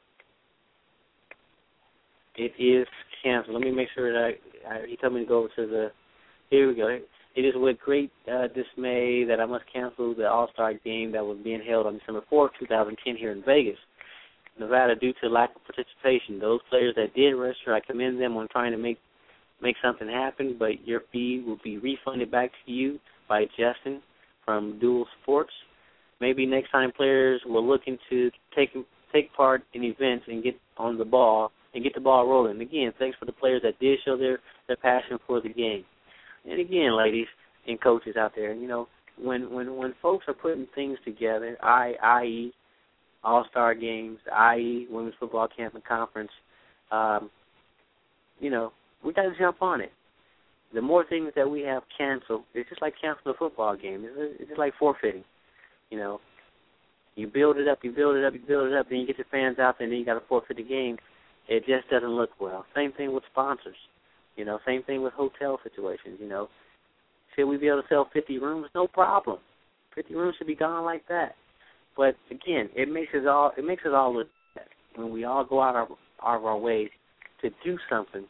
It is canceled. Let me make sure that I, I, he told me to go over to the, here we go. It is with great uh, dismay that I must cancel the All-Star game that was being held on December fourth, twenty ten here in Vegas, Nevada, due to lack of participation. Those players that did register, I commend them on trying to make make something happen, but your fee will be refunded back to you by Justin from Dual Sports. Maybe next time players will look into take take part in events and get on the ball and get the ball rolling. Again, thanks for the players that did show their, their passion for the game. And again, ladies and coaches out there, you know, when when, when folks are putting things together, I, that is. All-Star games, that is. Women's Football Camp and Conference, um, you know, we got to jump on it. The more things that we have canceled, it's just like canceling a football game. It's, it's just like forfeiting. You know, you build it up, you build it up, you build it up, then you get your fans out there, and then you got to forfeit the game. It just doesn't look well. Same thing with sponsors. You know, same thing with hotel situations. You know, should we be able to sell fifty rooms? No problem. fifty rooms should be gone like that. But again, it makes us all it makes us all look bad when we all go out of our, of our way to do something.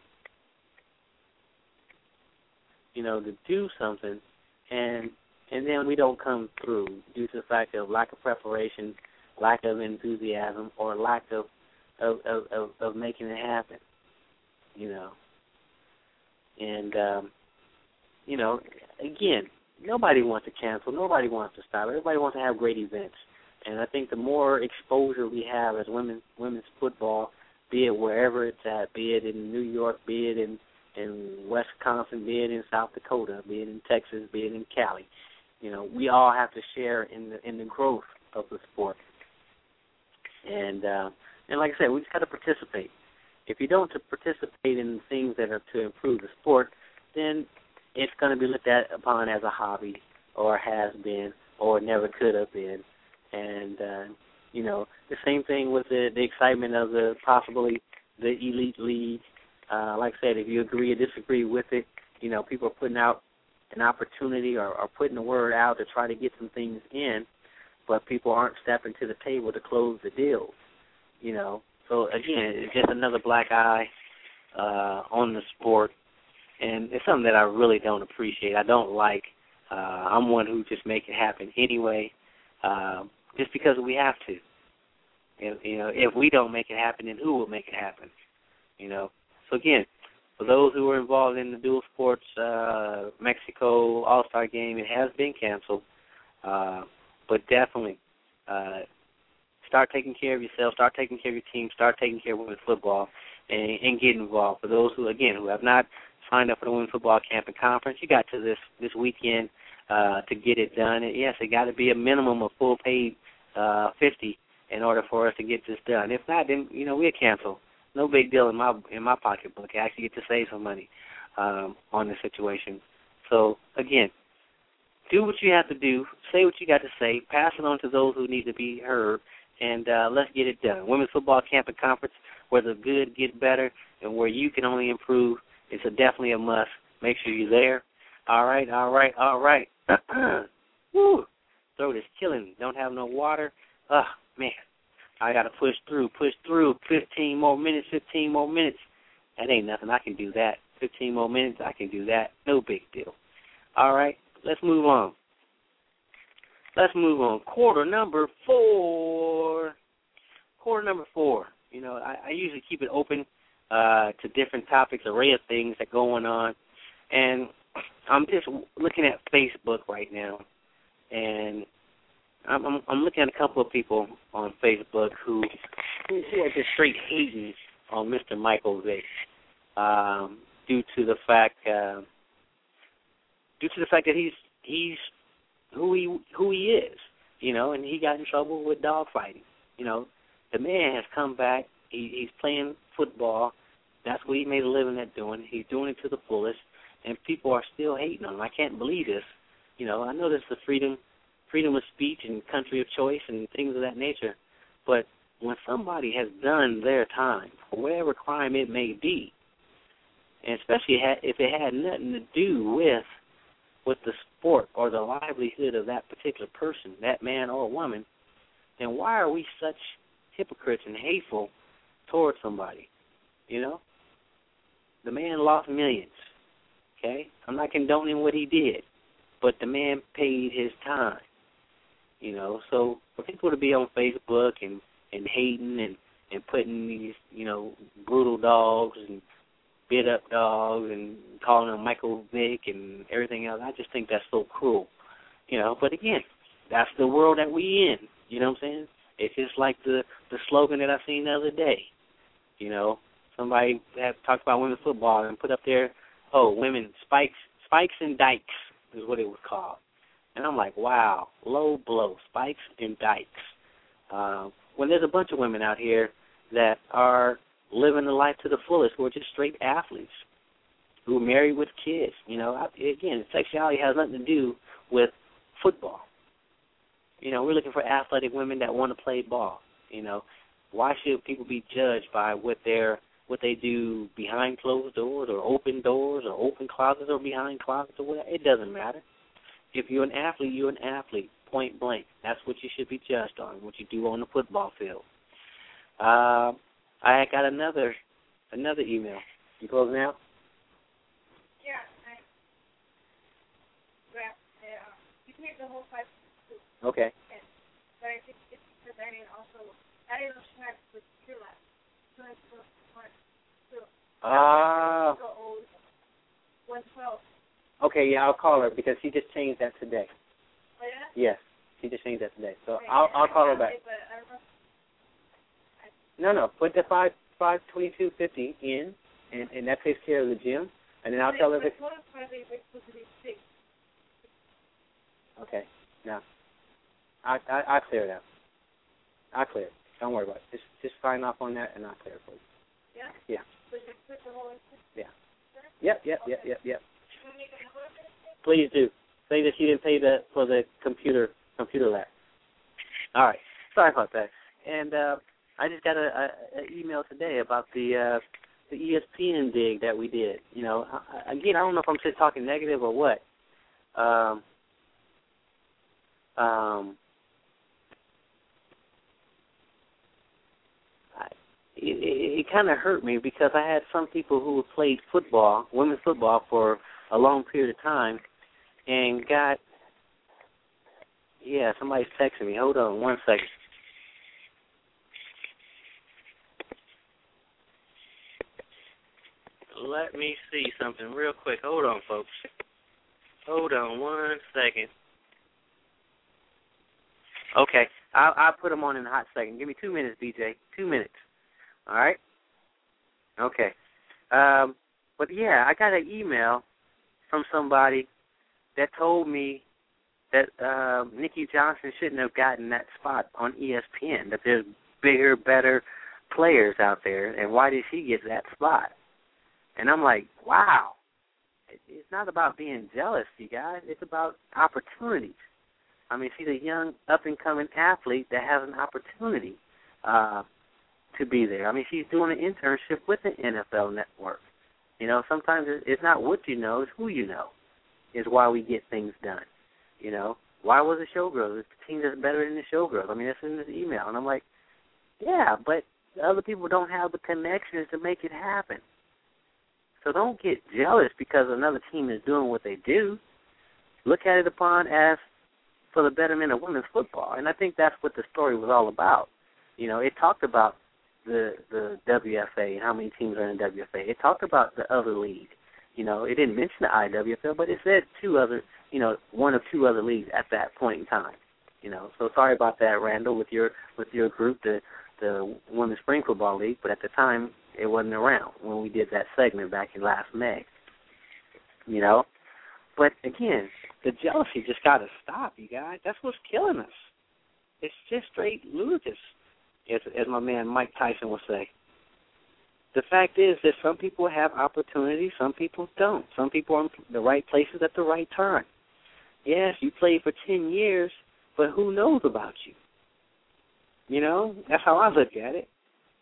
You know, to do something, and and then we don't come through due to the fact of lack of preparation, lack of enthusiasm, or lack of of, of, of, of making it happen. You know, and um, you know, again, nobody wants to cancel. Nobody wants to stop. Everybody wants to have great events. And I think the more exposure we have as women women's football, be it wherever it's at, be it in New York, be it in in Wisconsin, be it in South Dakota, be it in Texas, be it in Cali. You know, we all have to share in the in the growth of the sport. And uh, and like I said, we just got to participate. If you don't participate in things that are to improve the sport, then it's going to be looked at upon as a hobby, or has been, or never could have been. And uh, you know, the same thing with the, the excitement of the possibly the elite league. Uh, like I said, if you agree or disagree with it, you know, people are putting out an opportunity or, or putting the word out to try to get some things in, but people aren't stepping to the table to close the deals, you know. So, again, it's just another black eye uh, on the sport, and it's something that I really don't appreciate. I don't like. Uh, I'm one who just make it happen anyway, uh, just because we have to. If, you know, if we don't make it happen, then who will make it happen, you know? So, again, for those who are involved in the Dual Sports uh, Mexico All-Star Game, it has been canceled. Uh, but definitely uh, start taking care of yourself, start taking care of your team, start taking care of women's football, and, and get involved. For those who, again, who have not signed up for the Women's Football Camp and Conference, you got to this, this weekend. uh, to get it done. And yes, it got to be a minimum of full paid uh, fifty in order for us to get this done. If not, then you know we'll cancel. No big deal in my in my pocketbook. I actually get to save some money um, on the situation. So again, do what you have to do. Say what you got to say. Pass it on to those who need to be heard, and uh, let's get it done. Women's Football Camp and Conference, where the good get better and where you can only improve. It's a definitely a must. Make sure you're there. All right, all right, all right. Woo! Throat is killing me. Don't have no water. Oh, man. I got to push through, push through. fifteen more minutes, fifteen more minutes. That ain't nothing. I can do that. fifteen more minutes, I can do that. No big deal. All right, let's move on. Let's move on. Quarter number four. Quarter number four. You know, I, I usually keep it open uh, to different topics, array of things that are going on. And I'm just looking at Facebook right now, and I'm, I'm, I'm looking at a couple of people on Facebook who, who are just straight hating on Mister Michael Vick um, due to the fact uh, due to the fact that he's he's who he who he is, you know, and he got in trouble with dog fighting. You know, the man has come back. He, he's playing football. That's what he made a living at doing. He's doing it to the fullest, and people are still hating on him. I can't believe this. You know, I know this is freedom. freedom of speech and country of choice and things of that nature. But when somebody has done their time, for whatever crime it may be, and especially if it had nothing to do with with the sport or the livelihood of that particular person, that man or woman, then why are we such hypocrites and hateful towards somebody? You know? The man lost millions, okay? I'm not condoning what he did, but the man paid his time. You know, so for people to be on Facebook and, and hating and, and putting these, you know, brutal dogs and bit up dogs and calling them Michael Vick and everything else, I just think that's so cruel. You know, but again, that's the world that we in. You know what I'm saying? It's just like the, the slogan that I seen the other day. You know, somebody had talked about women's football and put up there, oh, women, spikes, spikes and dykes is what it was called. And I'm like, wow, low blow, spikes and dykes. Uh, when there's a bunch of women out here that are living the life to the fullest, who are just straight athletes, who are married with kids. You know, I, again, sexuality has nothing to do with football. You know, we're looking for athletic women that want to play ball. You know, why should people be judged by what they're what they do behind closed doors or open doors or open closets or behind closets or whatever? It doesn't matter. If you're an athlete, you're an athlete, point blank. That's what you should be judged on, what you do on the football field. Uh, I got another another email. You closing out? Yeah. I, well, uh, you can make the whole five. Okay. And, but I think it's because I didn't also, I didn't know she had with two left. So it's one, two. Ah. So old. one twelve. Okay, yeah, I'll call her because she just changed that today. Oh, yeah? Yes, she just changed that today. So okay. I'll I'll call her back. But I don't know. No, no, put the five five twenty two fifty in, and, and that takes care of the gym, and then I'll tell her. That, okay, now I I I clear it out. I clear it. Don't worry about it. Just just sign off on that, and I'll clear it for you. Yeah. Yeah. So just put the whole. Yeah. Yep. Yep. Yep. Yep. Yep. Please do. Say that she didn't pay the for the computer computer lab. All right. Sorry about that. And uh, I just got a, a, a email today about the uh, the E S P N dig that we did. You know, I, again, I don't know if I'm just talking negative or what. Um. Um. I, it it, it kind of hurt me because I had some people who played football, women's football, for a long period of time, and got, yeah, somebody's texting me. Hold on one second. Let me see something real quick. Hold on, folks. Hold on one second. Okay, I'll, I'll put them on in a hot second. Give me two minutes, B J. Two minutes. All right? Okay. Um, but, yeah, I got an email from somebody that told me that uh, Nikki Johnson shouldn't have gotten that spot on E S P N, that there's bigger, better players out there, and why did she get that spot? And I'm like, wow. It's not about being jealous, you guys. It's about opportunities. I mean, she's a young, up-and-coming athlete that has an opportunity uh, to be there. I mean, she's doing an internship with the N F L Network. You know, sometimes it's not what you know, it's who you know is why we get things done. You know, why was the Showgirls? It's the team that's better than the Showgirls. I mean, that's in this email. And I'm like, yeah, but other people don't have the connections to make it happen. So don't get jealous because another team is doing what they do. Look at it upon as for the betterment of women's football. And I think that's what the story was all about. You know, it talked about the the W F A and how many teams are in the W F A. It talked about the other league. You know, it didn't mention the I W F L, but it said two other, you know, one of two other leagues at that point in time. You know, so sorry about that, Randall, with your with your group, the the Women's Spring Football League. But at the time, it wasn't around when we did that segment back in last May. You know, but again, the jealousy just got to stop, you guys. That's what's killing us. It's just straight ludicrous, as, as my man Mike Tyson would say. The fact is that some people have opportunities, some people don't. Some people are in the right places at the right time. Yes, you played for ten years, but who knows about you? You know, that's how I look at it.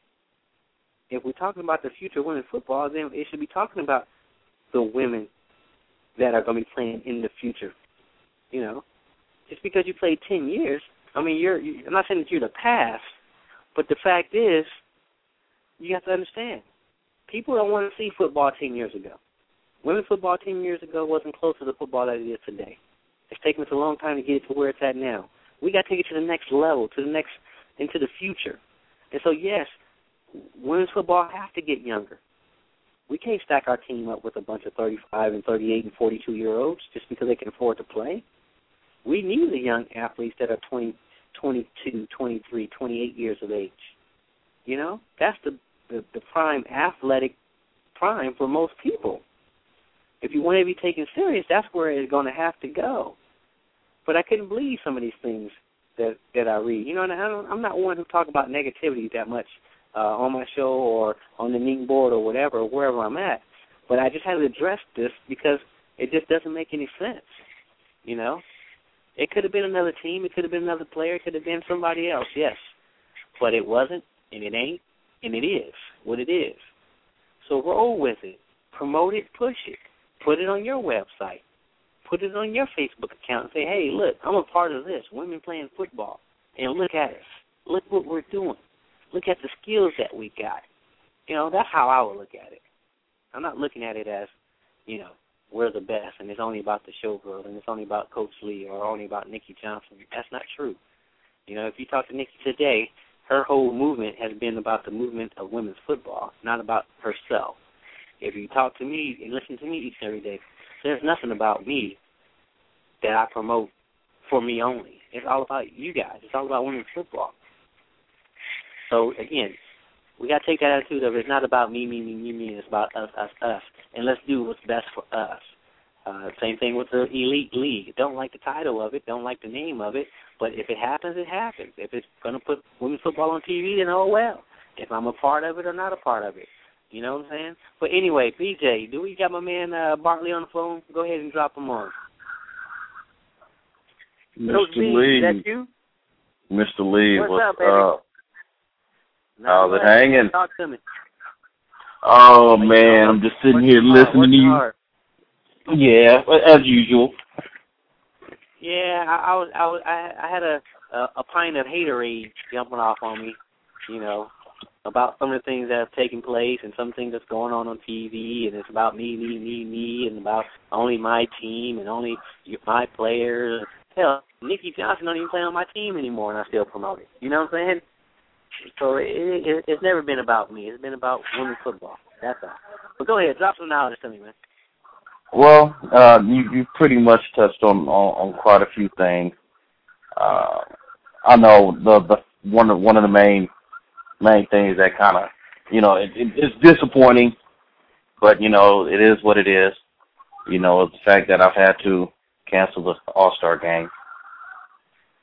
If we're talking about the future of women's football, then it should be talking about the women that are going to be playing in the future. You know, just because you played ten years, I mean, you're, you, I'm not saying that you're the past, but the fact is, you have to understand, people don't want to see football ten years ago. Women's football ten years ago wasn't close to the football that it is today. It's taken us a long time to get it to where it's at now. We got to take it to the next level, to the next, into the future. And so, yes, women's football has to get younger. We can't stack our team up with a bunch of thirty-five and thirty-eight and forty-two-year-olds just because they can afford to play. We need the young athletes that are twenty, twenty-two, twenty-three, twenty-eight years of age. You know, that's the, the, the prime athletic prime for most people. If you want to be taken serious, that's where it's going to have to go. But I couldn't believe some of these things that, that I read. You know, and I don't, I'm not one who talk about negativity that much uh, on my show or on the meeting board or whatever, or wherever I'm at. But I just had to address this because it just doesn't make any sense, you know. It could have been another team. It could have been another player. It could have been somebody else, yes. But it wasn't, and it ain't, and it is what it is. So roll with it. Promote it, push it. Put it on your website. Put it on your Facebook account and say, hey, look, I'm a part of this, women playing football. And look at us. Look what we're doing. Look at the skills that we got. You know, that's how I would look at it. I'm not looking at it as, you know, we're the best and it's only about the Showgirls and it's only about Coach Lee or only about Nikki Johnson. That's not true. You know, if you talk to Nikki today, her whole movement has been about the movement of women's football, not about herself. If you talk to me and listen to me each and every day, there's nothing about me that I promote for me only. It's all about you guys. It's all about women's football. So, again, we got to take that attitude of it's not about me, me, me, me, me. It's about us, us, us. And let's do what's best for us. Uh, same thing with the Elite League. Don't like the title of it. Don't like the name of it. But if it happens, it happens. If it's going to put women's football on T V, then oh well. If I'm a part of it or not a part of it. You know what I'm saying? But anyway, B J, do we got my man uh, Bartley on the phone? Go ahead and drop him on. Mister Lee. Is that you? Mister Lee, what's, what's up, baby? up? How's it hanging? Talk to me. Oh, man, I'm just sitting here listening to you. Hard? Yeah, as usual. Yeah, I, I was, I was, I, I had a, a a pint of haterade jumping off on me, you know, about some of the things that have taken place and some things that's going on on T V, and it's about me, me, me, me, and about only my team and only my players. Hell, Nikki Johnson don't even play on my team anymore, and I still promote it. You know what I'm saying? So it, it, it's never been about me. It's been about women's football. That's all. But go ahead, drop some knowledge to me, man. Well, uh, you you pretty much touched on, on, on quite a few things. Uh, I know the the one of one of the main main things that kind of, you know, it, it, it's disappointing, but you know it is what it is. You know, the fact that I've had to cancel the All-Star game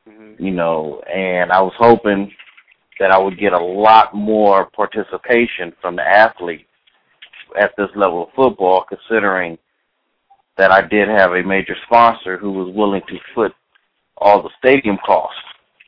Mm-hmm. You know, and I was hoping that I would get a lot more participation from the athletes at this level of football, considering that I did have a major sponsor who was willing to foot all the stadium costs.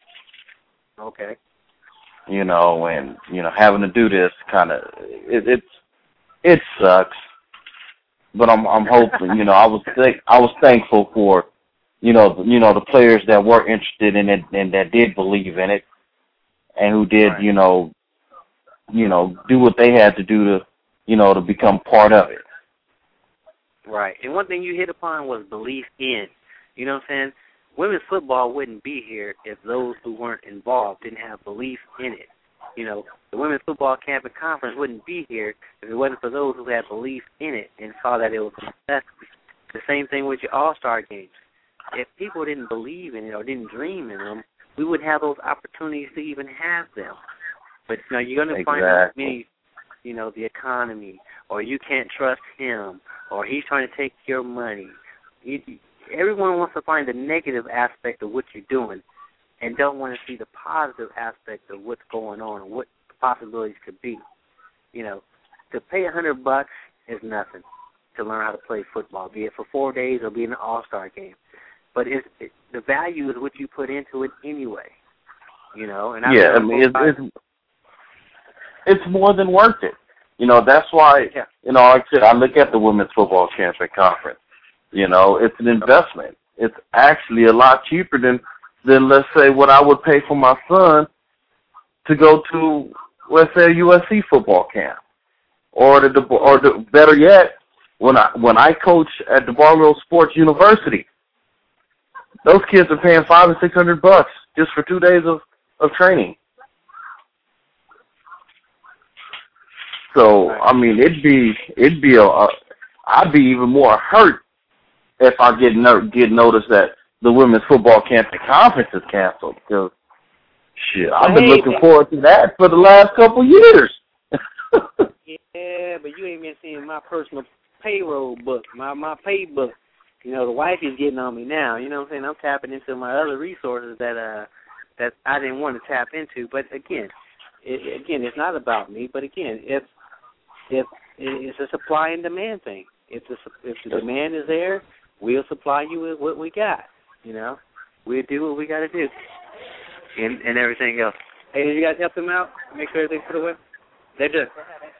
Okay. You know, and, you know, having to do this kind of, it, it's, it sucks. But I'm, I'm hoping, you know, I was, th- I was thankful for, you know, the, you know, the players that were interested in it and that did believe in it and who did, right. you know, you know, do what they had to do to, you know, to become part of it. Right. And one thing you hit upon was belief in. You know what I'm saying? Women's football wouldn't be here if those who weren't involved didn't have belief in it. You know, the Women's Football Camp and Conference wouldn't be here if it wasn't for those who had belief in it and saw that it was successful. The same thing with your All-Star games. If people didn't believe in it or didn't dream in them, we wouldn't have those opportunities to even have them. But, you know, you're going to Exactly. find many, you know, the economy, or you can't trust him, or he's trying to take your money. You, everyone wants to find the negative aspect of what you're doing and don't want to see the positive aspect of what's going on and what the possibilities could be. You know, to pay a hundred bucks is nothing to learn how to play football, be it for four days or be in an all-star game. But it's, it, the value is what you put into it anyway. You know, and I yeah, I mean, it's, it's it's more than worth it. You know, that's why, yeah. you know, like I said, I look at the Women's Football Camp and Conference. You know, it's an investment. It's actually a lot cheaper than, than let's say, what I would pay for my son to go to, let's say, a U S C football camp. Or, the, or the, better yet, when I when I coach at DeBarville Sports University, those kids are paying five or six hundred bucks just for two days of, of training. So I mean, it'd be it'd be a, a I'd be even more hurt if I get no, get noticed that the Women's Football Camp and Conference is canceled, because shit, I've been hey, looking forward to that for the last couple of years. Yeah, but you ain't been seeing my personal payroll book, my my pay book. You know, the wife is getting on me now. You know what I'm saying? I'm tapping into my other resources that uh that I didn't want to tap into. But again, it, again, it's not about me. But again, if if it's a supply and demand thing. If the if the demand is there, we'll supply you with what we got. You know, we'll do what we got to do, and and everything else. Hey, did you guys help them out? Make sure everything's put away. They did.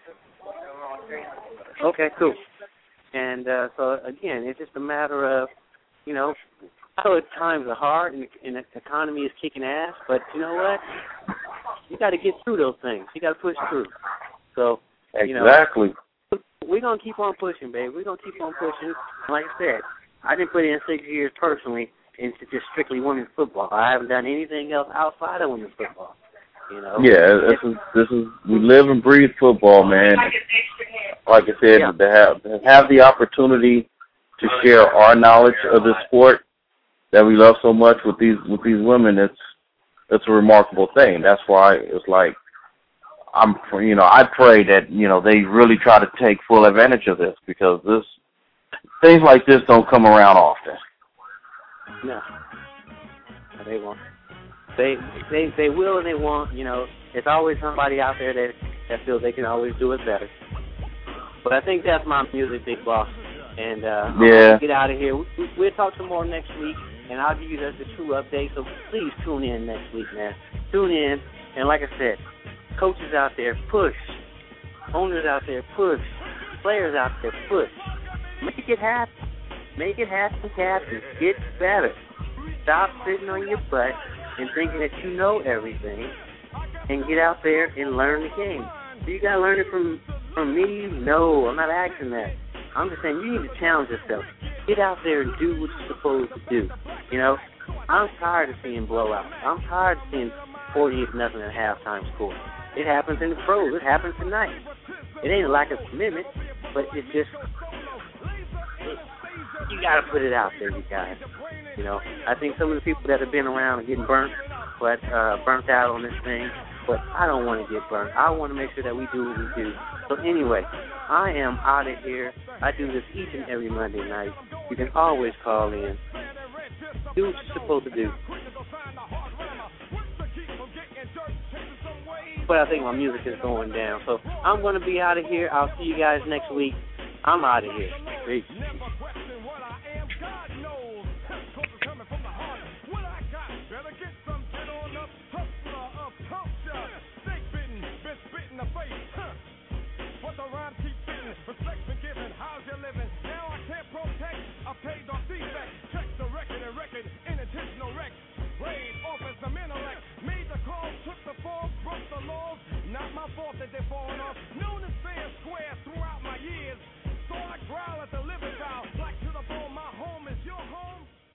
Okay, cool. And uh, so, again, it's just a matter of, you know, I know times are hard and, and the economy is kicking ass, but you know what? You got to get through those things. You got to push through. So, you know. Exactly. We're going to keep on pushing, baby. We're going to keep on pushing. Like I said, I didn't put in six years personally into just strictly women's football. I haven't done anything else outside of women's football. You know? Yeah, this is this is we live and breathe football, man. Like I said, yeah. to have to have the opportunity to share our knowledge of the sport that we love so much with these with these women, it's it's a remarkable thing. That's why it's like I'm you know I pray that you know they really try to take full advantage of this, because this things like this don't come around often. No, they won't. They they they will and they won't. You know, there's always somebody out there that that feels they can always do it better. But I think that's my music, Big Boss. And uh, yeah. I'll get out of here. We, we'll talk some more next week, and I'll give you the, the true update. So please tune in next week, man. Tune in, and like I said, coaches out there, push. Owners out there, push. Players out there, push. Make it happen. Make it happen, Captain. Get better. Stop sitting on your butt and thinking that you know everything, and get out there and learn the game. So you got to learn it from, from me? No, I'm not asking that. I'm just saying you need to challenge yourself. Get out there and do what you're supposed to do. You know, I'm tired of seeing blowouts. I'm tired of seeing forty-eight nothing at halftime score. It happens in the pros. It happens tonight. It ain't a lack of commitment, but it's just, it, you got to put it out there, you guys. You know, I think some of the people that have been around are getting burnt, but uh, burnt out on this thing. But I don't want to get burnt. I want to make sure that we do what we do. So anyway, I am out of here. I do this each and every Monday night. You can always call in. Do what you're supposed to do. but I think my music is going down. So I'm going to be out of here. I'll see you guys next week. I'm out of here. Peace. Respect been given, how's you living? Now I can't protect, I paid off defect. Check the record and record, inattentional wreck. Raid, office, the intellect. Made the calls, took the falls, broke the laws. Not my fault that they're falling off. Known as fair and square throughout my years. So I growl at the living foul.